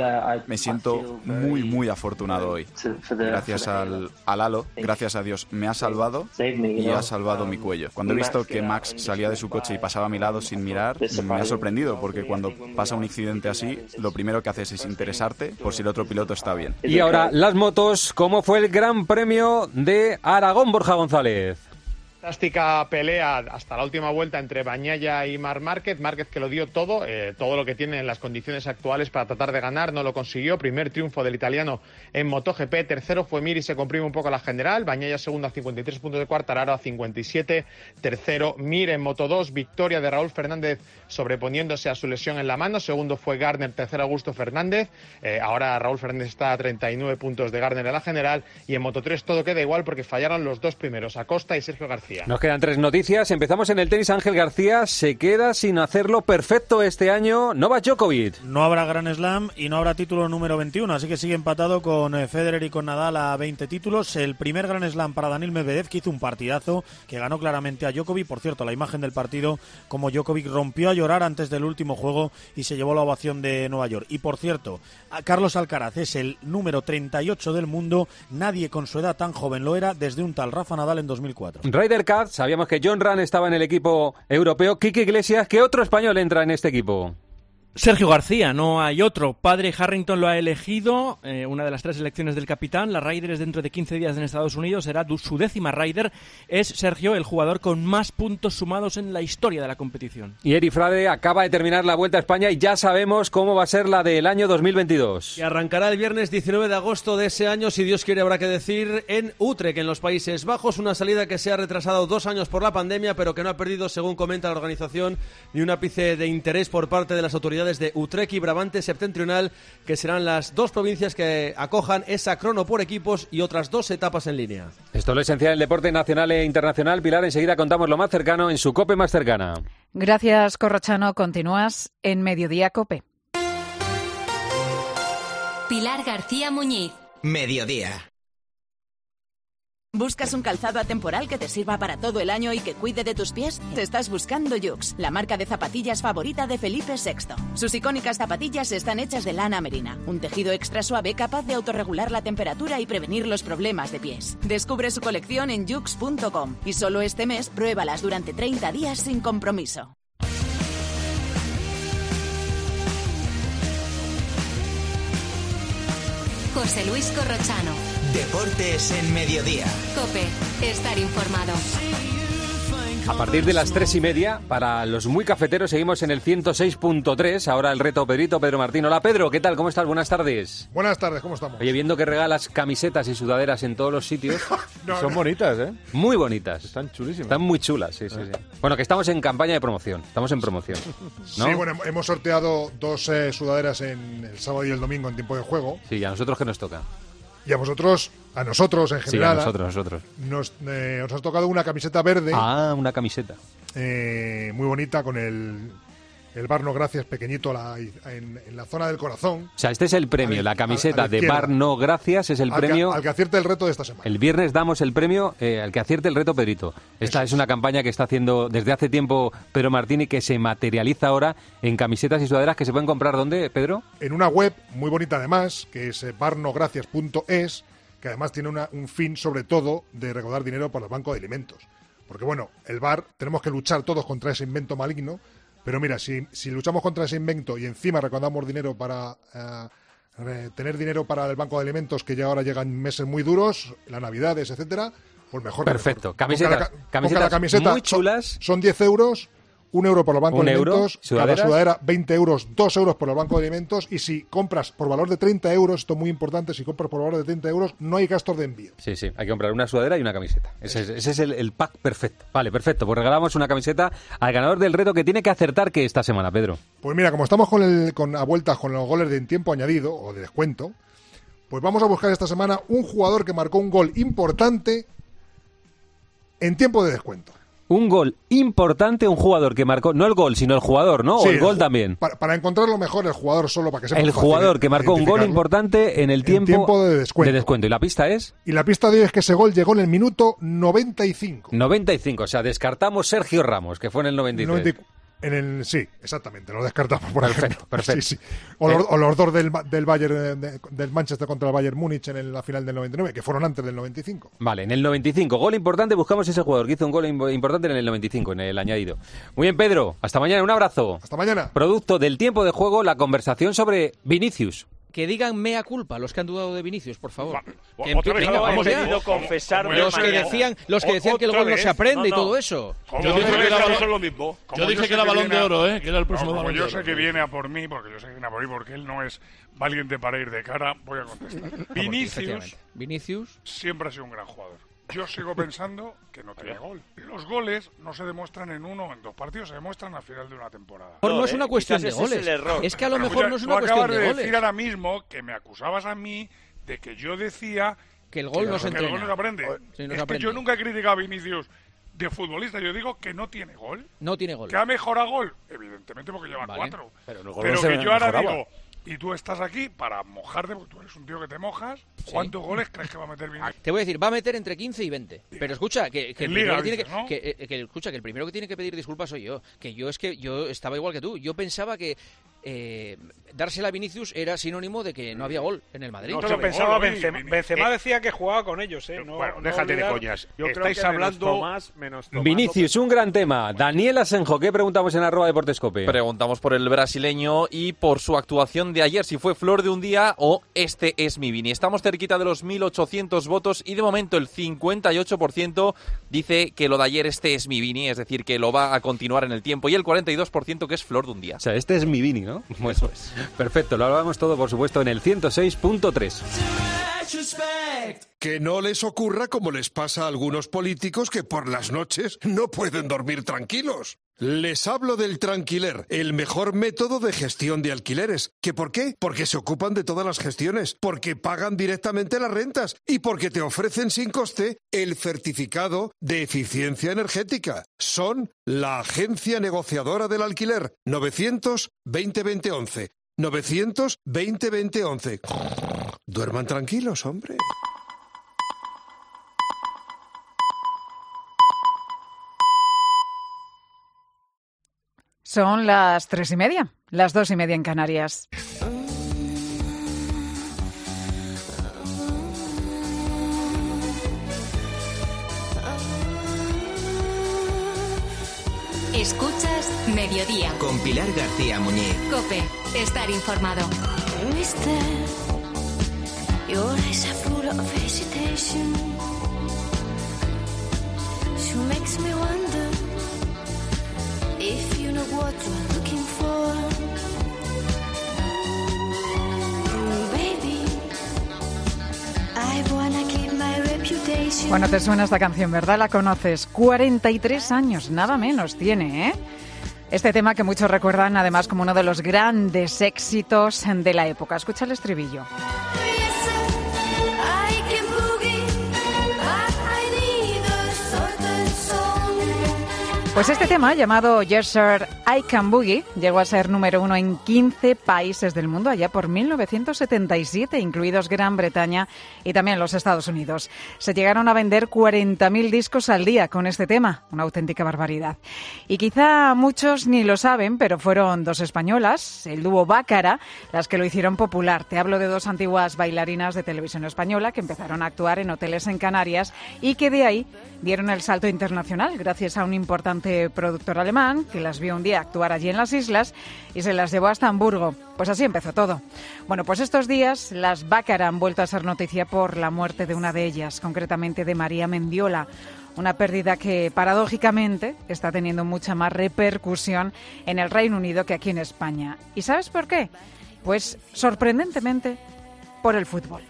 Speaker 19: Me siento muy, muy afortunado hoy. Gracias al, al halo, gracias a Dios, me ha salvado y ha salvado mi cuello. Cuando he visto que Max salía de su coche y pasaba a mi lado sin mirar, me ha sorprendido, porque cuando pasa un accidente así, lo primero que haces es interesarte por si el otro piloto está bien.
Speaker 6: Y ahora las motos, ¿cómo fue el Gran Premio de Aragón, Borja González?
Speaker 20: Fantástica pelea hasta la última vuelta entre Bagnaia y Marc Márquez. Márquez que lo dio todo, eh, todo lo que tiene en las condiciones actuales para tratar de ganar, no lo consiguió. Primer triunfo del italiano en MotoGP. Tercero fue Mir y se comprime un poco la general. Bagnaia segundo a cincuenta y tres puntos de Quartararo a cincuenta y siete. Tercero Mir en Moto dos. Victoria de Raúl Fernández sobreponiéndose a su lesión en la mano. Segundo fue Gardner. Tercero Augusto Fernández. Eh, ahora Raúl Fernández está a treinta y nueve puntos de Gardner en la general. Y en Moto tres todo queda igual porque fallaron los dos primeros, Acosta y Sergio García.
Speaker 6: Nos quedan tres noticias. Empezamos en el tenis. Ángel García se queda sin hacerlo perfecto este año. Novak Djokovic.
Speaker 21: No habrá Grand Slam y no habrá título número veintiuno, así que sigue empatado con Federer y con Nadal a veinte títulos. El primer Grand Slam para Daniil Medvedev, que hizo un partidazo, que ganó claramente a Djokovic. Por cierto, la imagen del partido, como Djokovic rompió a llorar antes del último juego y se llevó la ovación de Nueva York. Y por cierto, Carlos Alcaraz es el número treinta y ocho del mundo. Nadie con su edad tan joven lo era desde un tal Rafa Nadal en dos mil cuatro.
Speaker 6: Ryder Cup, sabíamos que John Ram estaba en el equipo europeo. Quique Iglesias, ¿qué otro español entra en este equipo?
Speaker 29: Sergio García, no hay otro. Padre Harrington lo ha elegido, eh, una de las tres elecciones del capitán. La Ryder es dentro de quince días en Estados Unidos, será su décima Ryder. Es Sergio el jugador con más puntos sumados en la historia de la competición.
Speaker 6: Y Eri Frade acaba de terminar la Vuelta a España y ya sabemos cómo va a ser la del año dos mil veintidós.
Speaker 30: Y arrancará el viernes diecinueve de agosto de ese año, si Dios quiere habrá que decir, en Utrecht, en los Países Bajos. Una salida que se ha retrasado dos años por la pandemia, pero que no ha perdido, según comenta la organización, ni un ápice de interés por parte de las autoridades de Utrecht y Brabante Septentrional, que serán las dos provincias que acojan esa crono por equipos y otras dos etapas en línea.
Speaker 6: Esto es lo esencial del deporte nacional e internacional. Pilar, enseguida contamos lo más cercano en su COPE más cercana.
Speaker 31: Gracias, Corrochano. Continúas en Mediodía COPE.
Speaker 3: Pilar García Muñiz.
Speaker 2: Mediodía.
Speaker 1: ¿Buscas un calzado atemporal que te sirva para todo el año y que cuide de tus pies? Te estás buscando Yux, la marca de zapatillas favorita de Felipe sexto. Sus icónicas zapatillas están hechas de lana merina, un tejido extra suave capaz de autorregular la temperatura y prevenir los problemas de pies. Descubre su colección en yux punto com y solo este mes pruébalas durante treinta días sin compromiso.
Speaker 3: José Luis Corrochano.
Speaker 2: Deportes en Mediodía.
Speaker 3: COPE. Estar informado.
Speaker 6: A partir de las tres y media, para los muy cafeteros, seguimos en el ciento seis punto tres. Ahora el reto Pedrito, Pedro Martín. Hola, Pedro, ¿qué tal? ¿Cómo estás? Buenas tardes.
Speaker 4: Buenas tardes, ¿cómo estamos?
Speaker 6: Oye, viendo que regalas camisetas y sudaderas en todos los sitios.
Speaker 4: no,
Speaker 17: Son
Speaker 4: no.
Speaker 17: bonitas, ¿eh?
Speaker 6: Muy bonitas.
Speaker 17: Están chulísimas.
Speaker 6: Están muy chulas, sí, sí, sí. Bueno, que estamos en campaña de promoción. Estamos en promoción, ¿no?
Speaker 4: Sí, bueno, hemos sorteado dos eh, sudaderas en el sábado y el domingo en tiempo de juego.
Speaker 6: Sí, ¿y a nosotros qué nos toca?
Speaker 4: Y a vosotros, a nosotros en general,
Speaker 6: sí, a nosotros, nosotros.
Speaker 4: Nos, eh, nos ha tocado una camiseta verde.
Speaker 6: Ah, una camiseta.
Speaker 4: Eh, muy bonita, con el, el Bar No Gracias pequeñito la, en, en la zona del corazón.
Speaker 6: O sea, este es el premio, la camiseta de Bar No Gracias es el
Speaker 4: al
Speaker 6: premio.
Speaker 4: Que, al que acierte el reto de esta semana.
Speaker 6: El viernes damos el premio eh, al que acierte el reto Pedrito. Esta es. es una campaña que está haciendo desde hace tiempo Pedro Martín y que se materializa ahora en camisetas y sudaderas que se pueden comprar, ¿dónde, Pedro?
Speaker 4: En una web muy bonita además, que es bar no gracias punto es, que además tiene una, un fin sobre todo de recaudar dinero para el Banco de Alimentos. Porque bueno, el bar, tenemos que luchar todos contra ese invento maligno, pero mira, si, si luchamos contra ese invento y encima recaudamos dinero para uh, tener dinero para el Banco de Alimentos, que ya ahora llegan meses muy duros, las Navidades, etcétera, pues mejor.
Speaker 6: Perfecto.
Speaker 4: Mejor.
Speaker 6: Camisetas,
Speaker 4: Con cada,
Speaker 6: camisetas
Speaker 4: con cada camiseta
Speaker 6: muy chulas.
Speaker 4: Son diez euros. Un euro por el Banco
Speaker 6: un
Speaker 4: de
Speaker 6: euro,
Speaker 4: Alimentos,
Speaker 6: sudaderas.
Speaker 4: cada sudadera veinte euros, dos euros por el Banco de Alimentos, y si compras por valor de treinta euros, esto es muy importante, si compras por valor de treinta euros, no hay gastos de envío.
Speaker 6: Sí, sí, hay que comprar una sudadera y una camiseta. Ese es, ese es el, el pack perfecto. Vale, perfecto, pues regalamos una camiseta al ganador del reto que tiene que acertar que esta semana, Pedro.
Speaker 4: Pues mira, como estamos con, el, con a vueltas con los goles de en tiempo añadido, o de descuento, pues vamos a buscar esta semana un jugador que marcó un gol importante en tiempo de descuento.
Speaker 6: Un gol importante, un jugador que marcó, no el gol, sino el jugador, ¿no?
Speaker 4: Sí,
Speaker 6: o el gol también.
Speaker 4: Para, para encontrarlo mejor, el jugador solo, para que sea
Speaker 6: El
Speaker 4: fácil
Speaker 6: jugador que marcó un gol importante en el tiempo,
Speaker 4: en tiempo de, descuento.
Speaker 6: de descuento. ¿Y la pista es?
Speaker 4: Y la pista de hoy es que ese gol llegó en el minuto noventa y cinco.
Speaker 6: noventa y cinco, o sea, descartamos Sergio Ramos, que fue en el noventa y tres.
Speaker 4: noventa y cuatro. En el, sí, exactamente, lo descartamos, por
Speaker 6: perfecto,
Speaker 4: ejemplo.
Speaker 6: Perfecto.
Speaker 4: Sí, sí. O, los, o los dos del, del Bayern, de, del Manchester contra el Bayern Múnich en la final del noventa y nueve, que fueron antes del noventa y cinco.
Speaker 6: Vale, en el noventa y cinco, gol importante, buscamos ese jugador que hizo un gol importante en el noventa y cinco, en el añadido. Muy bien, Pedro, hasta mañana, un abrazo.
Speaker 4: Hasta mañana.
Speaker 6: Producto del tiempo de juego, la conversación sobre Vinicius.
Speaker 5: Que digan mea culpa los que han dudado de Vinicius, por favor. Va,
Speaker 7: que empie- venga, vamos ya.
Speaker 5: Confesar los que decían, los que decían que el gol no se aprende no, no. y todo eso.
Speaker 7: Yo dije que era, balón, lo mismo.
Speaker 8: Yo dije que era balón de oro, ¿eh? Que era el próximo
Speaker 7: no,
Speaker 8: balón de oro.
Speaker 7: Yo sé que viene a por mí, porque yo sé que viene a por mí, porque él no es valiente para ir de cara. Voy a contestar. Vinicius,
Speaker 5: Vinicius
Speaker 7: siempre ha sido un gran jugador. Yo sigo pensando que no tiene gol. Los goles no se demuestran en uno o en dos partidos, se demuestran al final de una temporada.
Speaker 5: No, no es una cuestión de goles. Es, es que a lo
Speaker 7: Pero
Speaker 5: mejor
Speaker 7: ya,
Speaker 5: no es una cuestión de,
Speaker 7: de
Speaker 5: goles.
Speaker 7: acabas de decir ahora mismo que me acusabas a mí de que yo decía
Speaker 5: que el gol
Speaker 7: que
Speaker 5: no se
Speaker 7: que
Speaker 5: entrena.
Speaker 7: El gol no se aprende.
Speaker 5: Sí, no
Speaker 7: es
Speaker 5: se aprende.
Speaker 7: que yo nunca he criticado a Vinicius de futbolista, yo digo que no tiene gol.
Speaker 5: No tiene gol.
Speaker 7: ¿Que ha mejorado gol? Evidentemente porque lleva
Speaker 5: vale.
Speaker 7: cuatro.
Speaker 5: Pero, no
Speaker 7: Pero que yo ahora digo... Y tú estás aquí para mojarte, porque tú eres un tío que te mojas. ¿Cuántos sí. goles crees que va a meter Vinicius?
Speaker 5: Te voy a decir, va a meter entre quince y veinte. Pero escucha, que, que, el,
Speaker 7: Liga,
Speaker 5: primero
Speaker 7: dices,
Speaker 5: tiene
Speaker 7: ¿no?
Speaker 5: que, que, que, escucha, que el primero que tiene que pedir disculpas soy yo. Que yo es que yo estaba igual que tú. Yo pensaba que eh, dársela a Vinicius era sinónimo de que no había gol en el Madrid.
Speaker 7: No,
Speaker 11: Esto lo pensaba
Speaker 7: gol,
Speaker 11: Benzema. Benzema eh, decía que jugaba con ellos, ¿eh? No,
Speaker 7: bueno,
Speaker 11: no
Speaker 7: déjate
Speaker 11: olvidar.
Speaker 7: de coñas.
Speaker 11: Yo
Speaker 7: Estáis
Speaker 11: creo que
Speaker 7: hablando...
Speaker 11: Menos Tomás, menos Tomás,
Speaker 6: Vinicius, un gran tema. Daniel Asenjo, ¿qué preguntamos en arroba Deportescope?
Speaker 15: Preguntamos por el brasileño y por su actuación de ayer, si fue flor de un día o este es mi Vini. Estamos cerquita de los mil ochocientos votos y de momento el cincuenta y ocho por ciento dice que lo de ayer este es mi Vini, es decir, que lo va a continuar en el tiempo, y el cuarenta y dos por ciento que es flor de un día.
Speaker 6: O sea, este es mi Vini, ¿no? Pues, pues. Perfecto, lo hablamos todo, por supuesto, en el ciento seis punto tres.
Speaker 22: Que no les ocurra como les pasa a algunos políticos que por las noches no pueden dormir tranquilos. Les hablo del Tranquiler, el mejor método de gestión de alquileres. ¿Qué por qué? Porque se ocupan de todas las gestiones, porque pagan directamente las rentas y porque te ofrecen sin coste el certificado de eficiencia energética. Son la agencia negociadora del alquiler. novecientos veinte veinte once. novecientos veinte veinte once. Duerman tranquilos, hombre.
Speaker 31: Son las tres y media, las dos y media en Canarias.
Speaker 3: Escuchas Mediodía.
Speaker 2: Con Pilar García Muñiz.
Speaker 3: COPE. Estar informado.
Speaker 31: Bueno, te suena esta canción, ¿verdad? La conoces. cuarenta y tres años, nada menos tiene, ¿eh? Este tema que muchos recuerdan además como uno de los grandes éxitos de la época. Escucha el estribillo. Pues este tema, llamado Yes Sir, I Can Boogie, llegó a ser número uno en quince países del mundo allá por mil novecientos setenta y siete, incluidos Gran Bretaña y también los Estados Unidos. Se llegaron a vender cuarenta mil discos al día con este tema, una auténtica barbaridad. Y quizá muchos ni lo saben, pero fueron dos españolas, el dúo Bácara, las que lo hicieron popular. Te hablo de dos antiguas bailarinas de televisión española que empezaron a actuar en hoteles en Canarias y que de ahí dieron el salto internacional gracias a un importante productor alemán que las vio un día actuar allí en las islas y se las llevó hasta Hamburgo. Pues así empezó todo. Bueno, pues estos días las Bácara han vuelto a ser noticia por la muerte de una de ellas, concretamente de María Mendiola. Una pérdida que, paradójicamente, está teniendo mucha más repercusión en el Reino Unido que aquí en España. ¿Y sabes por qué? Pues, sorprendentemente, por el fútbol.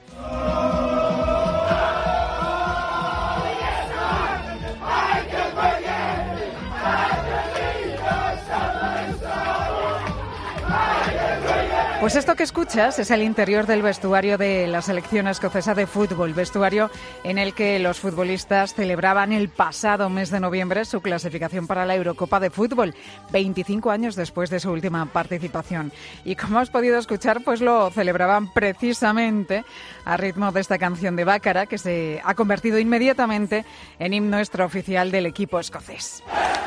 Speaker 31: Pues esto que escuchas es el interior del vestuario de la selección escocesa de fútbol, vestuario en el que los futbolistas celebraban el pasado mes de noviembre su clasificación para la Eurocopa de Fútbol, veinticinco años después de su última participación. Y como has podido escuchar, pues lo celebraban precisamente a ritmo de esta canción de Bácara, que se ha convertido inmediatamente en himno extraoficial del equipo escocés.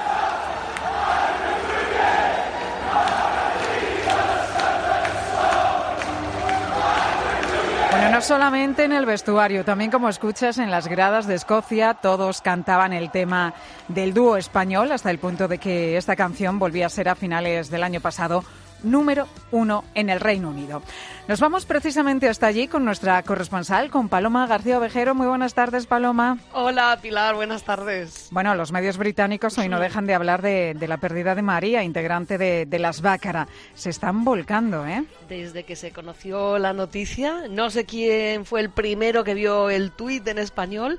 Speaker 31: Bueno, no solamente en el vestuario, también como escuchas en las gradas de Escocia, todos cantaban el tema del dúo español hasta el punto de que esta canción volvía a ser a finales del año pasado número uno en el Reino Unido. Nos vamos precisamente hasta allí con nuestra corresponsal, con Paloma García Ovejero. Muy buenas tardes, Paloma.
Speaker 9: Hola, Pilar, buenas tardes.
Speaker 31: Bueno, los medios británicos hoy no dejan de hablar de, de la pérdida de María, integrante de, de las Bácara. Se están volcando, ¿eh?
Speaker 9: Desde que se conoció la noticia, no sé quién fue el primero que vio el tuit en español,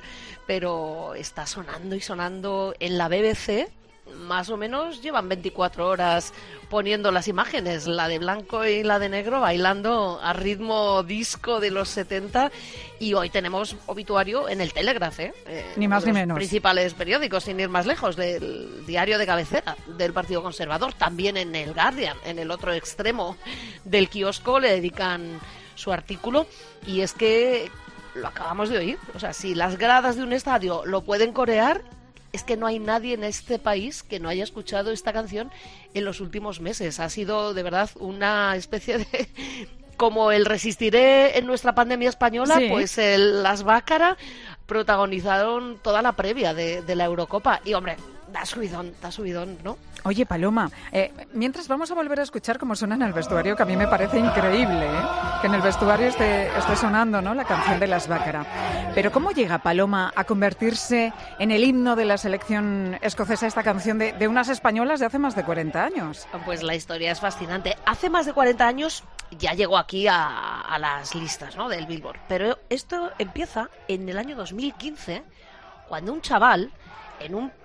Speaker 9: pero está sonando y sonando en la B B C. Más o menos llevan veinticuatro horas poniendo las imágenes, la de blanco y la de negro, bailando a ritmo disco de los setenta, y hoy tenemos obituario en el Telegraph, ¿eh?
Speaker 31: Ni más ni menos.
Speaker 9: Principales periódicos, sin ir más lejos, del diario de cabecera del Partido Conservador, también en el Guardian, en el otro extremo del kiosco, le dedican su artículo, y es que lo acabamos de oír, o sea, si las gradas de un estadio lo pueden corear, es que no hay nadie en este país que no haya escuchado esta canción en los últimos meses. Ha sido, de verdad, una especie de... Como el Resistiré en nuestra pandemia española, sí. Pues el, las Bácara protagonizaron toda la previa de, de la Eurocopa. Y, hombre, da subidón, da subidón, ¿no?
Speaker 31: Oye, Paloma, eh, mientras vamos a volver a escuchar cómo suena en el vestuario, que a mí me parece increíble, ¿eh? Que en el vestuario esté, esté sonando, ¿no?, la canción de las Bácara. Pero ¿cómo llega, Paloma, a convertirse en el himno de la selección escocesa esta canción de, de unas españolas de hace más de cuarenta años?
Speaker 9: Pues la historia es fascinante. Hace más de cuarenta años ya llegó aquí a, a las listas, ¿no?, del Billboard. Pero esto empieza en el año dos mil quince, cuando un chaval, en un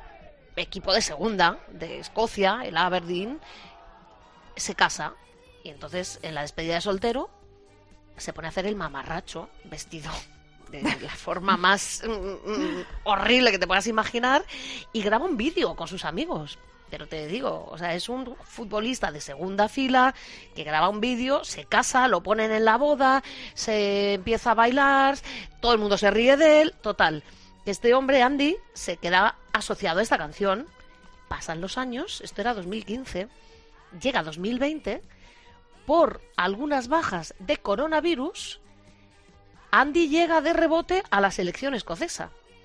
Speaker 9: equipo de segunda de Escocia, el Aberdeen, se casa, y entonces en la despedida de soltero se pone a hacer el mamarracho vestido de la forma más mm, horrible que te puedas imaginar, y graba un vídeo con sus amigos. Pero te digo, o sea, es un futbolista de segunda fila que graba un vídeo, se casa, lo ponen en la boda, se empieza a bailar, todo el mundo se ríe de él, total. Este hombre, Andy, se queda asociado a esta canción pasan los años, esto era dos mil quince, llega dos mil veinte, por algunas bajas de coronavirus, Andy llega de rebote a la selección escocesa.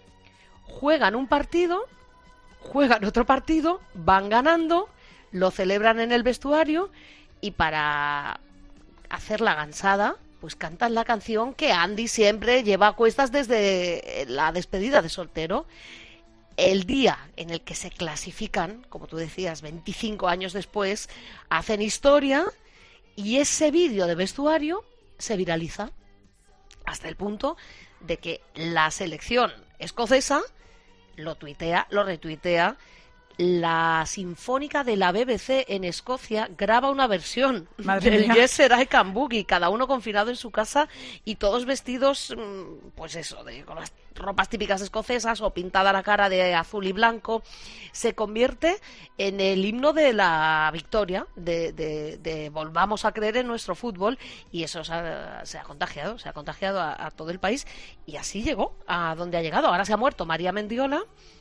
Speaker 9: Juegan un partido, juegan otro partido, van ganando, lo celebran en el vestuario y para hacer la gansada, pues cantan la canción que Andy siempre lleva a cuestas desde la despedida de soltero. El día en el que se clasifican, como tú decías, veinticinco años después, hacen historia y ese vídeo de vestuario se viraliza hasta el punto de que la selección escocesa lo tuitea, lo retuitea. La Sinfónica de la B B C en Escocia graba una versión
Speaker 31: Madre
Speaker 9: del
Speaker 31: mía.
Speaker 9: Yes Sir I Can Boogie, cada uno confinado en su casa y todos vestidos, pues eso, de, con las ropas típicas escocesas o pintada la cara de azul y blanco. Se convierte en el himno de la victoria, de, de, de volvamos a creer en nuestro fútbol, y eso se ha, se ha contagiado, se ha contagiado a, a todo el país y así llegó a donde ha llegado. Ahora se ha muerto María Mendiola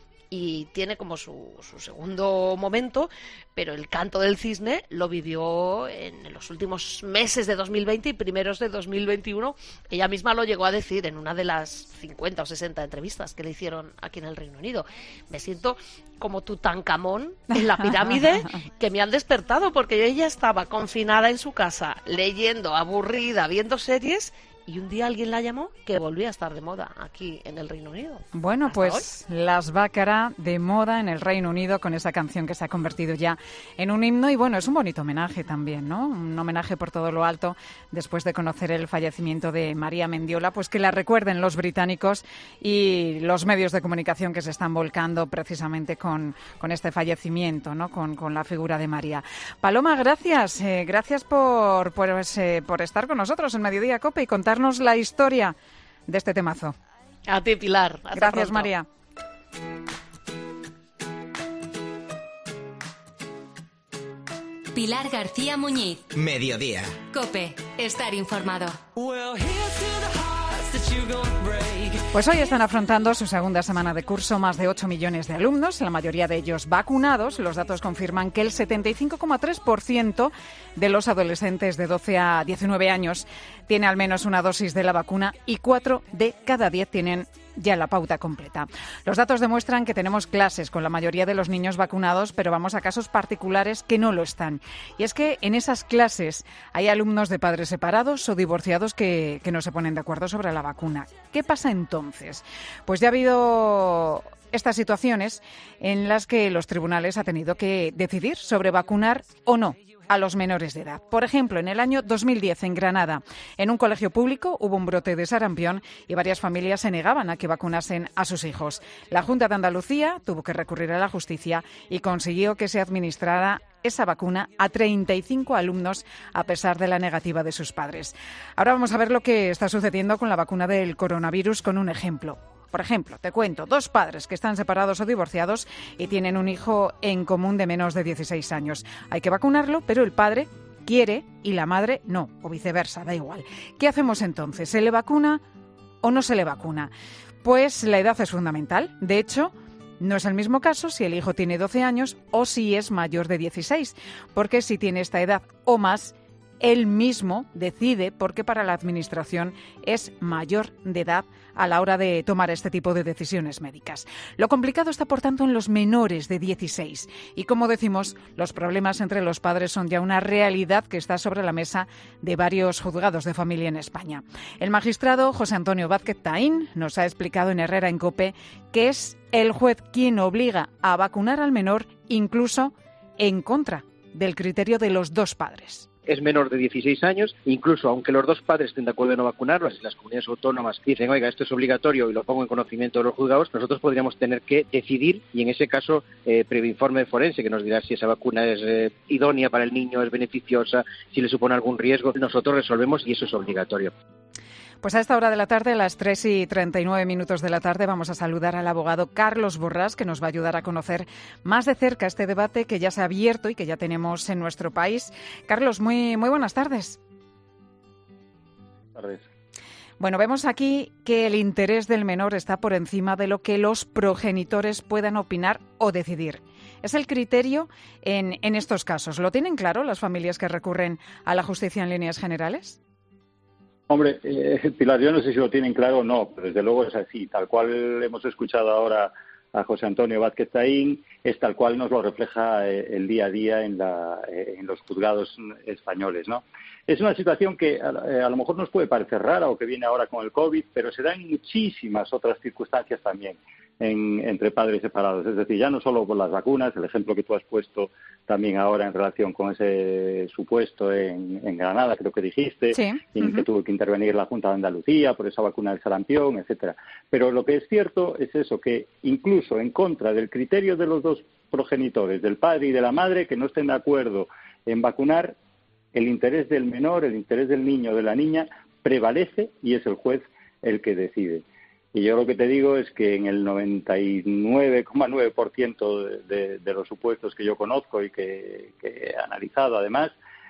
Speaker 9: y tiene como su, su segundo momento, pero el canto del cisne lo vivió en los últimos meses de dos mil veinte y primeros de dos mil veintiuno. Ella misma lo llegó a decir en una de las cincuenta o sesenta entrevistas que le hicieron aquí en el Reino Unido. Me siento como Tutankamón en la pirámide, que me han despertado porque ella estaba confinada en su casa, leyendo, aburrida, viendo series, y un día alguien la llamó que volvía a estar de moda aquí en el Reino Unido.
Speaker 31: Bueno, pues
Speaker 9: hoy.
Speaker 31: Las Bácara de moda en el Reino Unido con esa canción que se ha convertido ya en un himno y bueno, es un bonito homenaje también, ¿no? Un homenaje por todo lo alto después de conocer el fallecimiento de María Mendiola, pues que la recuerden los británicos y los medios de comunicación que se están volcando precisamente con, con este fallecimiento, ¿no? Con, con la figura de María. Paloma, gracias, eh, gracias por, por, eh, por estar con nosotros en Mediodía COPE y contar la historia de este temazo.
Speaker 9: A ti, Pilar. Hasta
Speaker 31: Gracias,
Speaker 9: pronto.
Speaker 31: María.
Speaker 3: Pilar García Muñiz.
Speaker 2: Mediodía.
Speaker 3: COPE. Estar informado.
Speaker 31: Pues hoy están afrontando su segunda semana de curso más de ocho millones de alumnos, la mayoría de ellos vacunados. Los datos confirman que el setenta y cinco coma tres por ciento de los adolescentes de doce a diecinueve años tiene al menos una dosis de la vacuna y cuatro de cada diez tienen ya la pauta completa. Los datos demuestran que tenemos clases con la mayoría de los niños vacunados, pero vamos a casos particulares que no lo están. Y es que en esas clases hay alumnos de padres separados o divorciados que, que no se ponen de acuerdo sobre la vacuna. ¿Qué pasa entonces? Pues ya ha habido estas situaciones en las que los tribunales han tenido que decidir sobre vacunar o no a los menores de edad. Por ejemplo, en el año dos mil diez, en Granada, en un colegio público hubo un brote de sarampión y varias familias se negaban a que vacunasen a sus hijos. La Junta de Andalucía tuvo que recurrir a la justicia y consiguió que se administrara esa vacuna a treinta y cinco alumnos a pesar de la negativa de sus padres. Ahora vamos a ver lo que está sucediendo con la vacuna del coronavirus con un ejemplo. Por ejemplo, te cuento, dos padres que están separados o divorciados y tienen un hijo en común de menos de dieciséis años. Hay que vacunarlo, pero el padre quiere y la madre no, o viceversa, da igual. ¿Qué hacemos entonces? ¿Se le vacuna o no se le vacuna? Pues la edad es fundamental. De hecho, no es el mismo caso si el hijo tiene doce años o si es mayor de dieciséis, porque si tiene esta edad o más, él mismo decide, porque para la Administración es mayor de edad a la hora de tomar este tipo de decisiones médicas. Lo complicado está, por tanto, en los menores de dieciséis. Y, como decimos, los problemas entre los padres son ya una realidad que está sobre la mesa de varios juzgados de familia en España. El magistrado José Antonio Vázquez Taín nos ha explicado en Herrera en COPE que es el juez quien obliga a vacunar al menor, incluso en contra del criterio de los dos padres.
Speaker 10: Es menor de dieciséis años, incluso aunque los dos padres estén de acuerdo en no vacunarlo, si las comunidades autónomas dicen, oiga, esto es obligatorio y lo pongo en conocimiento de los juzgados, nosotros podríamos tener que decidir y en ese caso, eh, previo informe forense que nos dirá si esa vacuna es eh, idónea para el niño, es beneficiosa, si le supone algún riesgo, nosotros resolvemos y eso es obligatorio.
Speaker 31: Pues a esta hora de la tarde, a las tres y treinta y nueve minutos de la tarde, vamos a saludar al abogado Carlos Borrás, que nos va a ayudar a conocer más de cerca este debate que ya se ha abierto y que ya tenemos en nuestro país. Carlos, muy, muy buenas tardes.
Speaker 10: Buenas tardes.
Speaker 31: Bueno, vemos aquí que el interés del menor está por encima de lo que los progenitores puedan opinar o decidir. es el criterio en, en estos casos? ¿Lo tienen claro las familias que recurren a la justicia en líneas generales?
Speaker 12: Hombre, eh, Pilar, yo no sé si lo tienen claro o no, pero desde luego es así. Tal cual hemos escuchado ahora a José Antonio Vázquez Taín, es tal cual nos lo refleja eh, el día a día en, la, eh, en los juzgados españoles, ¿no? Es una situación que a, eh, a lo mejor nos puede parecer rara o que viene ahora con el COVID, pero se da en muchísimas otras circunstancias también en, entre padres separados. Es decir, ya no solo por las vacunas, el ejemplo que tú has puesto también ahora en relación con ese supuesto en, en Granada, creo que dijiste,
Speaker 31: sí.
Speaker 12: en uh-huh. que tuvo que intervenir la Junta de Andalucía por esa vacuna del sarampión, etcétera. Pero lo que es cierto es eso, que incluso en contra del criterio de los dos progenitores, del padre y de la madre, que no estén de acuerdo en vacunar, el interés del menor, el interés del niño o de la niña prevalece y es el juez el que decide. Y yo lo que te digo es que en el noventa y nueve coma nueve por ciento de, de, de los supuestos que yo conozco y que, que he analizado, además,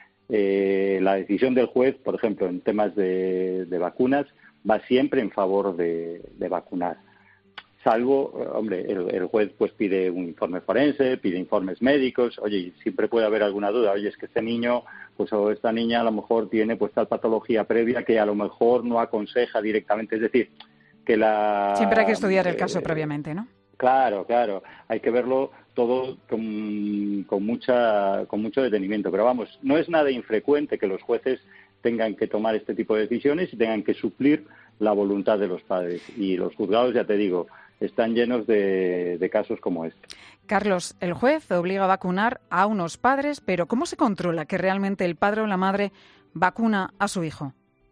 Speaker 12: eh, la decisión del juez, por ejemplo, en temas de, de vacunas, va siempre en favor de, de vacunar. Salvo, hombre, el, el juez pues pide un informe forense, pide informes médicos, oye, siempre puede haber alguna duda, oye, es que este niño pues o esta niña a lo mejor tiene pues tal patología previa que a lo mejor no aconseja directamente, es decir, que la...
Speaker 31: Siempre hay que estudiar el caso eh, previamente, ¿no?
Speaker 12: Claro, claro, hay que verlo todo con, con, mucha, con mucho detenimiento, pero vamos, no es nada infrecuente que los jueces tengan que tomar este tipo de decisiones y tengan que suplir la voluntad de los padres. Y los juzgados, ya te digo, están llenos de, de casos como este.
Speaker 31: Carlos, el juez obliga a vacunar a unos padres, pero ¿cómo se controla que realmente el padre o la madre vacuna a su hijo?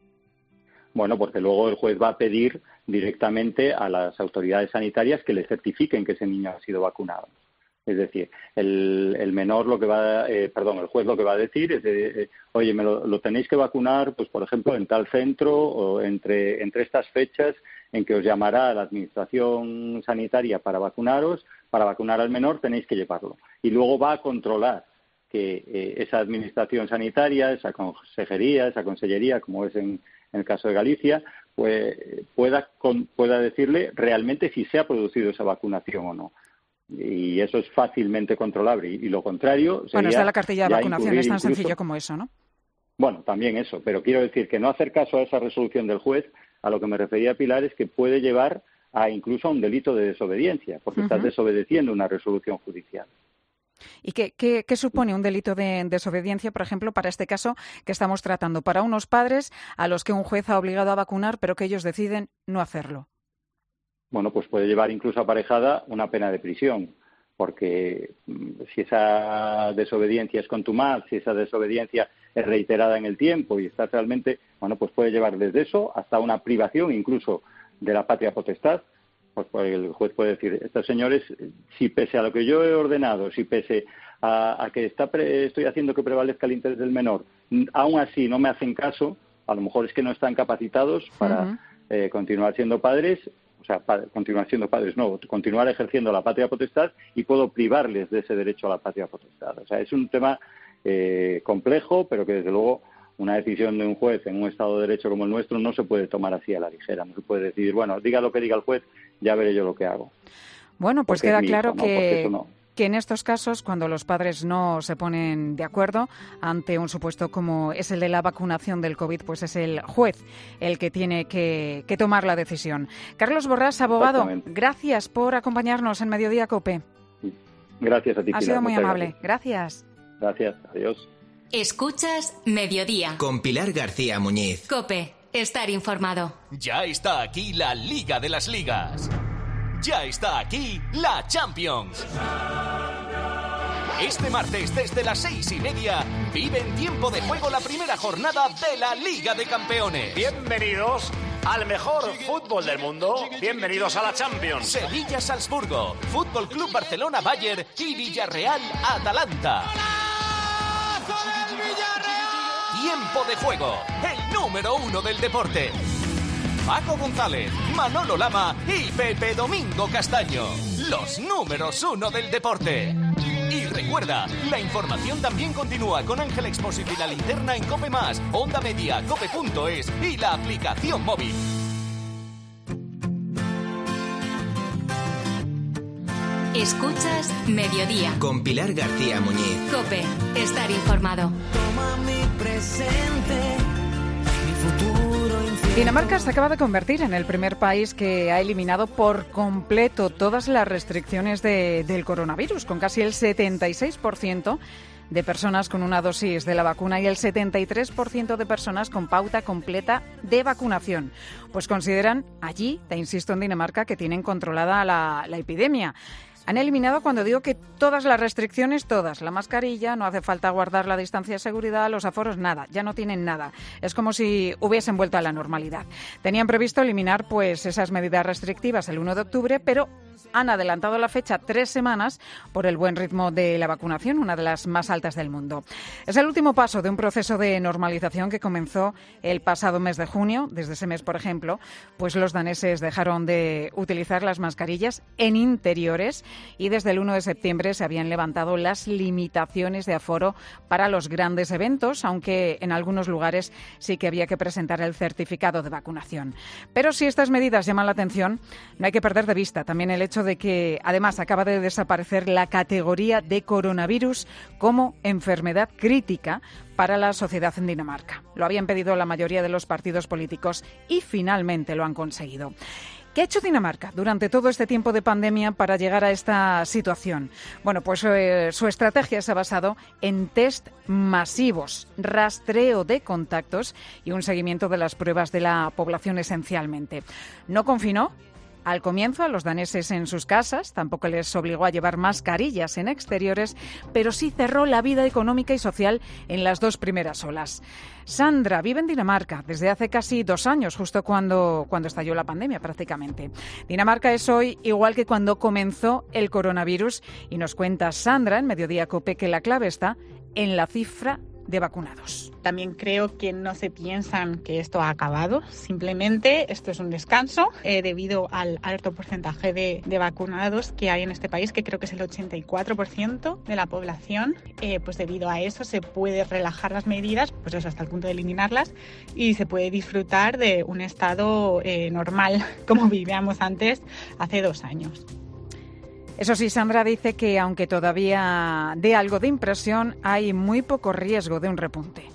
Speaker 12: Bueno, porque luego el juez va a pedir directamente a las autoridades sanitarias que le certifiquen que ese niño ha sido vacunado. Es decir, el, el menor lo que va, eh, perdón, el juez lo que va a decir es, de, eh, oye, me lo, lo tenéis que vacunar, pues por ejemplo, en tal centro o entre, entre estas fechas en que os llamará la administración sanitaria para vacunaros, para vacunar al menor tenéis que llevarlo. Y luego va a controlar que eh, esa administración sanitaria, esa consejería, esa consellería, como es en, en el caso de Galicia, pues pueda, con, pueda decirle realmente si se ha producido esa vacunación o no. Y eso es fácilmente controlable. Y, y lo contrario sería...
Speaker 31: Bueno, está la cartilla de vacunación, es tan incluso, sencillo como eso, ¿no?
Speaker 12: Bueno, también eso. Pero quiero decir que no hacer caso a esa resolución del juez, a lo que me refería Pilar, es que puede llevar a incluso a un delito de desobediencia, porque uh-huh. estás desobedeciendo una resolución judicial.
Speaker 31: ¿Y qué, qué, qué supone un delito de desobediencia, por ejemplo, para este caso que estamos tratando? Para unos padres a los que un juez ha obligado a vacunar, pero que ellos deciden no hacerlo.
Speaker 12: Bueno, pues puede llevar incluso aparejada una pena de prisión, porque si esa desobediencia es contumaz, si esa desobediencia es reiterada en el tiempo y está realmente, bueno, pues puede llevar desde eso hasta una privación incluso de la patria potestad. Pues el juez puede decir, estos señores, si pese a lo que yo he ordenado, si pese a, a que está pre, estoy haciendo que prevalezca el interés del menor, aún así no me hacen caso, a lo mejor es que no están capacitados para uh-huh. eh, continuar siendo padres, o sea, pa, continuar siendo padres, no, continuar ejerciendo la patria potestad y puedo privarles de ese derecho a la patria potestad. O sea, es un tema eh, complejo, pero que desde luego una decisión de un juez en un Estado de Derecho como el nuestro no se puede tomar así a la ligera. No se puede decidir, bueno, diga lo que diga el juez, ya veré yo lo que hago.
Speaker 31: Bueno, pues
Speaker 12: porque
Speaker 31: queda claro
Speaker 12: hijo, ¿no?
Speaker 31: que,
Speaker 12: no.
Speaker 31: que en estos casos, cuando los padres no se ponen de acuerdo ante un supuesto como es el de la vacunación del COVID, pues es el juez el que tiene que, que tomar la decisión. Carlos Borrás, abogado, gracias por acompañarnos en Mediodía COPE.
Speaker 12: Gracias a ti, Pilar.
Speaker 31: Ha sido muy
Speaker 12: Muchas
Speaker 31: amable. Gracias.
Speaker 12: Gracias. Gracias. Adiós.
Speaker 3: Escuchas Mediodía.
Speaker 2: Con Pilar García Muñiz.
Speaker 3: COPE. Estar informado.
Speaker 13: Ya está aquí la Liga de las Ligas. Ya está aquí la Champions. Este martes desde las seis y media vive en tiempo de juego la primera jornada de la Liga de Campeones.
Speaker 14: Bienvenidos al mejor fútbol del mundo. Bienvenidos a la Champions.
Speaker 13: Sevilla-Salzburgo, Fútbol Club Barcelona-Bayern y Villarreal-Atalanta. Tiempo de juego, el número uno del deporte. Paco González, Manolo Lama y Pepe Domingo Castaño, los números uno del deporte. Y recuerda, la información también continúa con Ángel Expósito y la linterna en COPE más, Onda Media, cope punto es y la aplicación móvil.
Speaker 3: Escuchas Mediodía.
Speaker 2: Con Pilar García Muñiz.
Speaker 3: COPE. Estar informado.
Speaker 16: Toma mi presente, mi futuro incierto.
Speaker 31: Dinamarca se acaba de convertir en el primer país que ha eliminado por completo todas las restricciones de, del coronavirus, con casi el setenta y seis por ciento de personas con una dosis de la vacuna y el setenta y tres por ciento de personas con pauta completa de vacunación. Pues consideran allí, te insisto, en Dinamarca, que tienen controlada la, la epidemia. Han eliminado, cuando digo que todas las restricciones, todas. La mascarilla, no hace falta guardar la distancia de seguridad, los aforos, nada. Ya no tienen nada. Es como si hubiesen vuelto a la normalidad. Tenían previsto eliminar pues esas medidas restrictivas el uno de octubre, pero han adelantado la fecha tres semanas por el buen ritmo de la vacunación, una de las más altas del mundo. Es el último paso de un proceso de normalización que comenzó el pasado mes de junio. Desde ese mes, por ejemplo, pues los daneses dejaron de utilizar las mascarillas en interiores y desde el uno de septiembre se habían levantado las limitaciones de aforo para los grandes eventos, aunque en algunos lugares sí que había que presentar el certificado de vacunación. Pero si estas medidas llaman la atención, no hay que perder de vista también el hecho de que, además, acaba de desaparecer la categoría de coronavirus como enfermedad crítica para la sociedad en Dinamarca. Lo habían pedido la mayoría de los partidos políticos y finalmente lo han conseguido. ¿Qué ha hecho Dinamarca durante todo este tiempo de pandemia para llegar a esta situación? Bueno, pues eh, su estrategia se ha basado en test masivos, rastreo de contactos y un seguimiento de las pruebas de la población esencialmente. No confinó al comienzo a los daneses en sus casas, tampoco les obligó a llevar mascarillas en exteriores, pero sí cerró la vida económica y social en las dos primeras olas. Sandra vive en Dinamarca desde hace casi dos años, justo cuando, cuando estalló la pandemia prácticamente. Dinamarca es hoy igual que cuando comenzó el coronavirus y nos cuenta Sandra en Mediodía COPE que la clave está en la cifra de vacunados.
Speaker 18: También creo que no se piensan que esto ha acabado, simplemente esto es un descanso eh, debido al alto porcentaje de, de vacunados que hay en este país, que creo que es el ochenta y cuatro por ciento de la población. Eh, pues debido a eso se puede relajar las medidas, pues eso, hasta el punto de eliminarlas, y se puede disfrutar de un estado eh, normal como vivíamos antes hace dos años.
Speaker 31: Eso sí, Sandra dice que aunque todavía dé algo de impresión, hay muy poco riesgo de un repunte.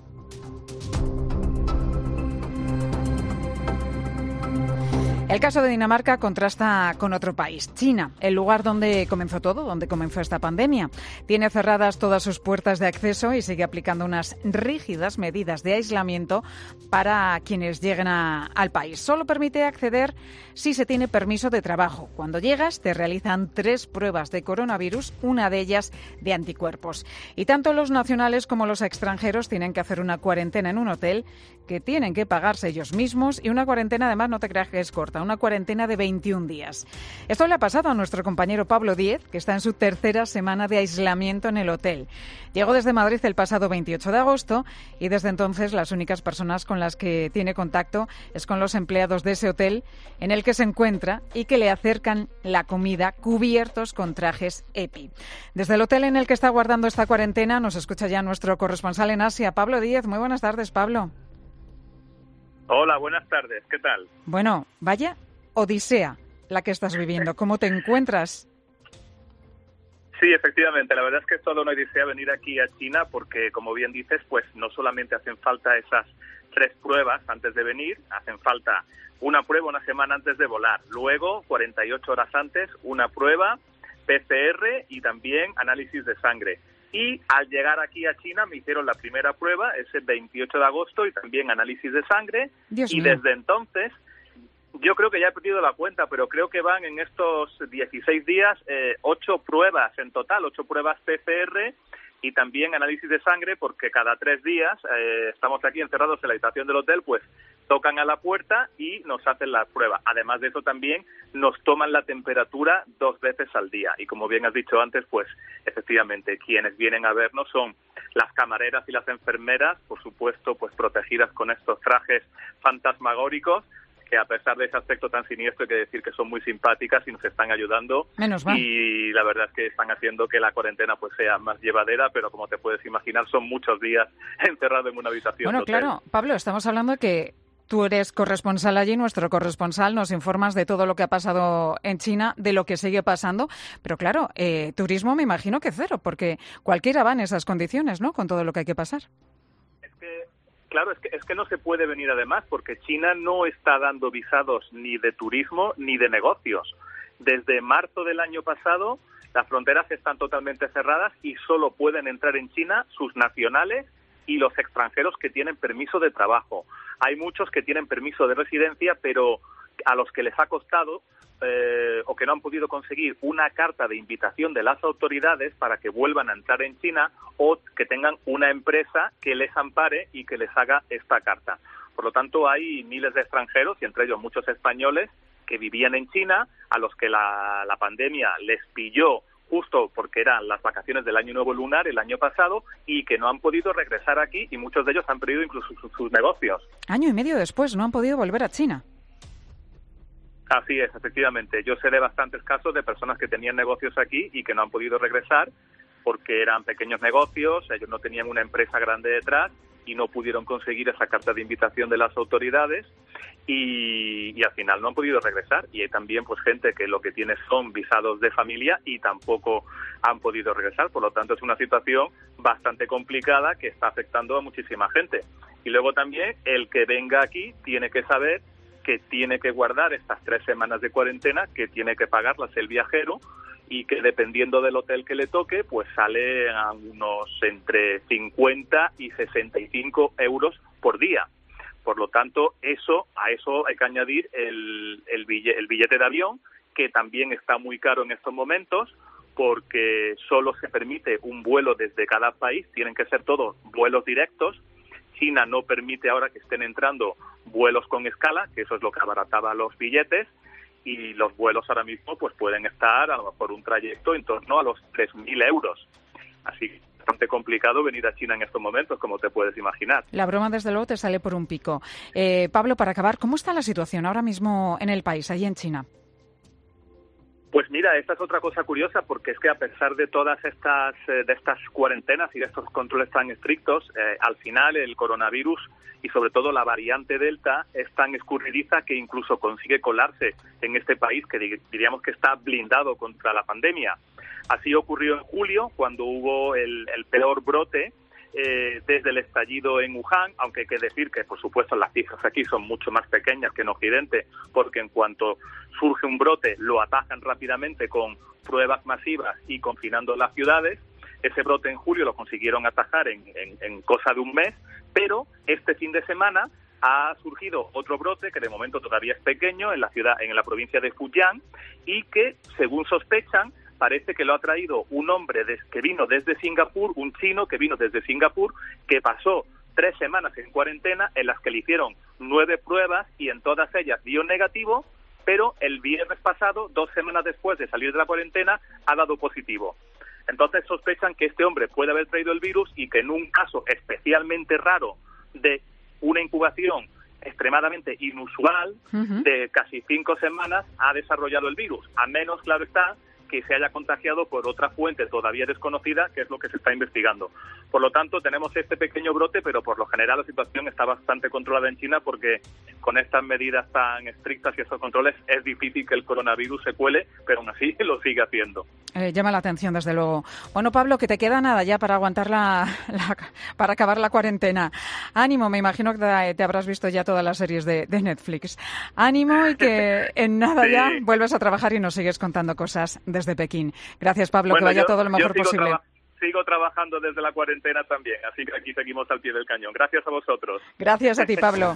Speaker 31: El caso de Dinamarca contrasta con otro país, China, el lugar donde comenzó todo, donde comenzó esta pandemia. Tiene cerradas todas sus puertas de acceso y sigue aplicando unas rígidas medidas de aislamiento para quienes lleguen a, al país. Solo permite acceder si se tiene permiso de trabajo. Cuando llegas te realizan tres pruebas de coronavirus, una de ellas de anticuerpos. Y tanto los nacionales como los extranjeros tienen que hacer una cuarentena en un hotel que tienen que pagarse ellos mismos y una cuarentena, además, no te creas que es corta, una cuarentena de veintiún días. Esto le ha pasado a nuestro compañero Pablo Díez, que está en su tercera semana de aislamiento en el hotel. Llegó desde Madrid el pasado veintiocho de agosto y desde entonces las únicas personas con las que tiene contacto es con los empleados de ese hotel en el que se encuentra y que le acercan la comida cubiertos con trajes EPI. Desde el hotel en el que está guardando esta cuarentena nos escucha ya nuestro corresponsal en Asia, Pablo Díez. Muy buenas tardes, Pablo.
Speaker 19: Hola, buenas tardes. ¿Qué tal?
Speaker 31: Bueno, vaya odisea la que estás viviendo. ¿Cómo te encuentras?
Speaker 19: Sí, efectivamente. La verdad es que es toda una odisea venir aquí a China porque, como bien dices, pues no solamente hacen falta esas tres pruebas antes de venir, hacen falta una prueba una semana antes de volar. Luego, cuarenta y ocho horas antes, una prueba, P C R y también análisis de sangre. Y al llegar aquí a China me hicieron la primera prueba, ese veintiocho de agosto, y también análisis de sangre.
Speaker 31: Dios
Speaker 19: y
Speaker 31: mío.
Speaker 19: Desde entonces, yo creo que ya he perdido la cuenta, pero creo que van en estos dieciséis días eh, ocho pruebas en total, ocho pruebas P C R y también análisis de sangre, porque cada tres días eh, estamos aquí encerrados en la habitación del hotel, pues tocan a la puerta y nos hacen la prueba. Además de eso también nos toman la temperatura dos veces al día. Y como bien has dicho antes, pues efectivamente quienes vienen a vernos son las camareras y las enfermeras, por supuesto, pues protegidas con estos trajes fantasmagóricos, que a pesar de ese aspecto tan siniestro hay que decir que son muy simpáticas y nos están ayudando.
Speaker 31: Menos mal.
Speaker 19: Y la verdad es que están haciendo que la cuarentena pues sea más llevadera, pero como te puedes imaginar son muchos días encerrado en una habitación
Speaker 31: Bueno,
Speaker 19: de hotel.
Speaker 31: claro, Pablo, estamos hablando de que Tú eres corresponsal allí, nuestro corresponsal, nos informas de todo lo que ha pasado en China, de lo que sigue pasando, pero claro, eh, turismo me imagino que cero, porque cualquiera va en esas condiciones, ¿no?, con todo lo que hay que pasar.
Speaker 19: Es que, claro, es que, es que no se puede venir además, porque China no está dando visados ni de turismo ni de negocios. Desde marzo del año pasado, las fronteras están totalmente cerradas y solo pueden entrar en China sus nacionales y los extranjeros que tienen permiso de trabajo. Hay muchos que tienen permiso de residencia, pero a los que les ha costado eh, o que no han podido conseguir una carta de invitación de las autoridades para que vuelvan a entrar en China, o que tengan una empresa que les ampare y que les haga esta carta. Por lo tanto, hay miles de extranjeros, y entre ellos muchos españoles, que vivían en China, a los que la, la pandemia les pilló justo porque eran las vacaciones del Año Nuevo Lunar el año pasado, y que no han podido regresar aquí, y muchos de ellos han perdido incluso sus, sus negocios.
Speaker 31: Año y medio después no han podido volver a China.
Speaker 19: Así es, efectivamente. Yo sé de bastantes casos de personas que tenían negocios aquí y que no han podido regresar porque eran pequeños negocios, ellos no tenían una empresa grande detrás y no pudieron conseguir esa carta de invitación de las autoridades, y, y al final no han podido regresar. Y hay también pues gente que lo que tiene son visados de familia y tampoco han podido regresar. Por lo tanto, es una situación bastante complicada que está afectando a muchísima gente. Y luego también el que venga aquí tiene que saber que tiene que guardar estas tres semanas de cuarentena, que tiene que pagarlas el viajero, y que dependiendo del hotel que le toque, pues sale a unos entre cincuenta y sesenta y cinco euros por día. Por lo tanto, eso a eso hay que añadir el, el, billete, el billete de avión, que también está muy caro en estos momentos, porque solo se permite un vuelo desde cada país, tienen que ser todos vuelos directos. China no permite ahora que estén entrando vuelos con escala, que eso es lo que abarataba los billetes, y los vuelos ahora mismo pues pueden estar a lo mejor un trayecto en torno a los tres mil euros. Así que es bastante complicado venir a China en estos momentos, como te puedes imaginar.
Speaker 31: La broma, desde luego, te sale por un pico. Eh, Pablo, para acabar, ¿cómo está la situación ahora mismo en el país, allí en China?
Speaker 19: Pues mira, esta es otra cosa curiosa, porque es que a pesar de todas estas eh, de estas cuarentenas y de estos controles tan estrictos, eh, al final el coronavirus y sobre todo la variante Delta es tan escurridiza que incluso consigue colarse en este país, que diríamos que está blindado contra la pandemia. Así ocurrió en julio, cuando hubo el, el peor brote eh, desde el estallido en Wuhan, aunque hay que decir que, por supuesto, las cifras aquí son mucho más pequeñas que en Occidente, porque en cuanto surge un brote lo atajan rápidamente con pruebas masivas y confinando las ciudades. Ese brote en julio lo consiguieron atajar en, en, en cosa de un mes, pero este fin de semana ha surgido otro brote que de momento todavía es pequeño en la ciudad, en la provincia de Fujian, y que, según sospechan, parece que lo ha traído un hombre des, que vino desde Singapur, un chino que vino desde Singapur, que pasó tres semanas en cuarentena, en las que le hicieron nueve pruebas y en todas ellas dio negativo, pero el viernes pasado, dos semanas después de salir de la cuarentena, ha dado positivo. Entonces sospechan que este hombre puede haber traído el virus y que en un caso especialmente raro de una incubación extremadamente inusual, uh-huh, de casi cinco semanas, ha desarrollado el virus. A menos, claro está, que se haya contagiado por otra fuente todavía desconocida, que es lo que se está investigando. Por lo tanto, tenemos este pequeño brote, pero por lo general la situación está bastante controlada en China, porque con estas medidas tan estrictas y estos controles es difícil que el coronavirus se cuele, pero aún así lo sigue haciendo.
Speaker 31: Eh, llama la atención, desde luego. Bueno, Pablo, que te queda nada ya para aguantar la, la para acabar la cuarentena. Ánimo, me imagino que te, te habrás visto ya todas las series de, de Netflix. Ánimo, y que en nada sí. ya vuelves a trabajar y nos sigues contando cosas desde Pekín. Gracias, Pablo, bueno, que vaya yo, todo lo mejor
Speaker 19: sigo
Speaker 31: posible.
Speaker 19: Traba- sigo trabajando desde la cuarentena también, así que aquí seguimos al pie del cañón. Gracias a vosotros.
Speaker 31: Gracias a ti, Pablo.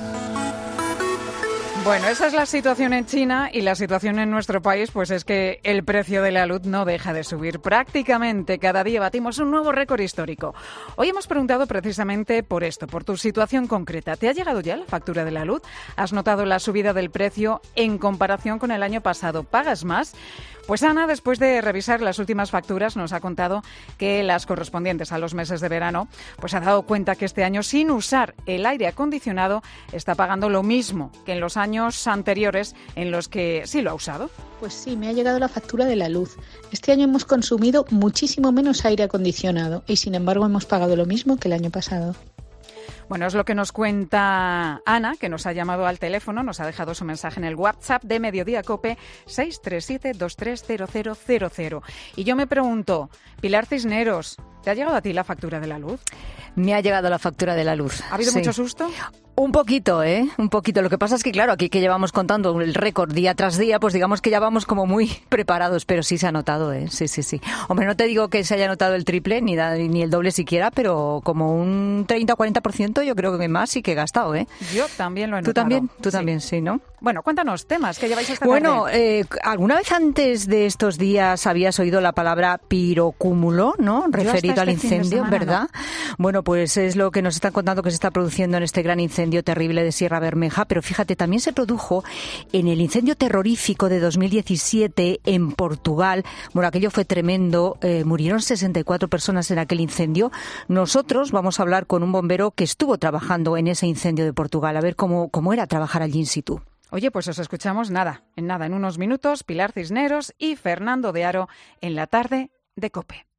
Speaker 31: Bueno, esa es la situación en China, y la situación en nuestro país pues es que el precio de la luz no deja de subir. Prácticamente cada día batimos un nuevo récord histórico. Hoy hemos preguntado precisamente por esto, por tu situación concreta. ¿Te ha llegado ya la factura de la luz? ¿Has notado la subida del precio en comparación con el año pasado? ¿Pagas más? Pues Ana, después de revisar las últimas facturas, nos ha contado que las correspondientes a los meses de verano, pues ha dado cuenta que este año, sin usar el aire acondicionado, está pagando lo mismo que en los años anteriores en los que sí lo ha usado.
Speaker 1: Pues sí, me ha llegado la factura de la luz. Este año hemos consumido muchísimo menos aire acondicionado y, sin embargo, hemos pagado lo mismo que el año pasado.
Speaker 31: Bueno, es lo que nos cuenta Ana, que nos ha llamado al teléfono, nos ha dejado su mensaje en el WhatsApp de Mediodía Cope seis tres siete, dos tres cero cero cero cero. Y yo me pregunto, Pilar Cisneros, ¿te ha llegado a ti la factura de la luz?
Speaker 17: Me ha llegado la factura de la luz.
Speaker 31: ¿Ha habido
Speaker 17: sí.
Speaker 31: mucho susto?
Speaker 17: Un poquito, ¿eh? Un poquito. Lo que pasa es que, claro, aquí que llevamos contando el récord día tras día, pues digamos que ya vamos como muy preparados, pero sí se ha notado, ¿eh? Sí, sí, sí. Hombre, no te digo que se haya notado el triple, ni, da, ni el doble siquiera, pero como un treinta o cuarenta por ciento yo creo que más sí que he gastado, ¿eh?
Speaker 31: Yo también lo he
Speaker 17: ¿Tú
Speaker 31: notado.
Speaker 17: también? Tú
Speaker 31: sí.
Speaker 17: también, sí, ¿no?
Speaker 31: Bueno, cuéntanos temas que lleváis esta
Speaker 17: Bueno,
Speaker 31: tarde.
Speaker 17: eh, ¿alguna vez antes de estos días habías oído la palabra pirocúmulo, ¿no? Referido al
Speaker 31: este fin de
Speaker 17: incendio,
Speaker 31: semana,
Speaker 17: ¿verdad?
Speaker 31: ¿no?
Speaker 17: Bueno, pues es lo que nos están contando que se está produciendo en este gran incendio terrible de Sierra Bermeja, pero fíjate, también se produjo en el incendio terrorífico de dos mil diecisiete en Portugal. Bueno, aquello fue tremendo, eh, murieron sesenta y cuatro personas en aquel incendio. Nosotros vamos a hablar con un bombero que estuvo trabajando en ese incendio de Portugal, a ver cómo, cómo era trabajar allí in situ.
Speaker 31: Oye, pues os escuchamos nada, en nada, en unos minutos, Pilar Cisneros y Fernando de Aro en la tarde de COPE.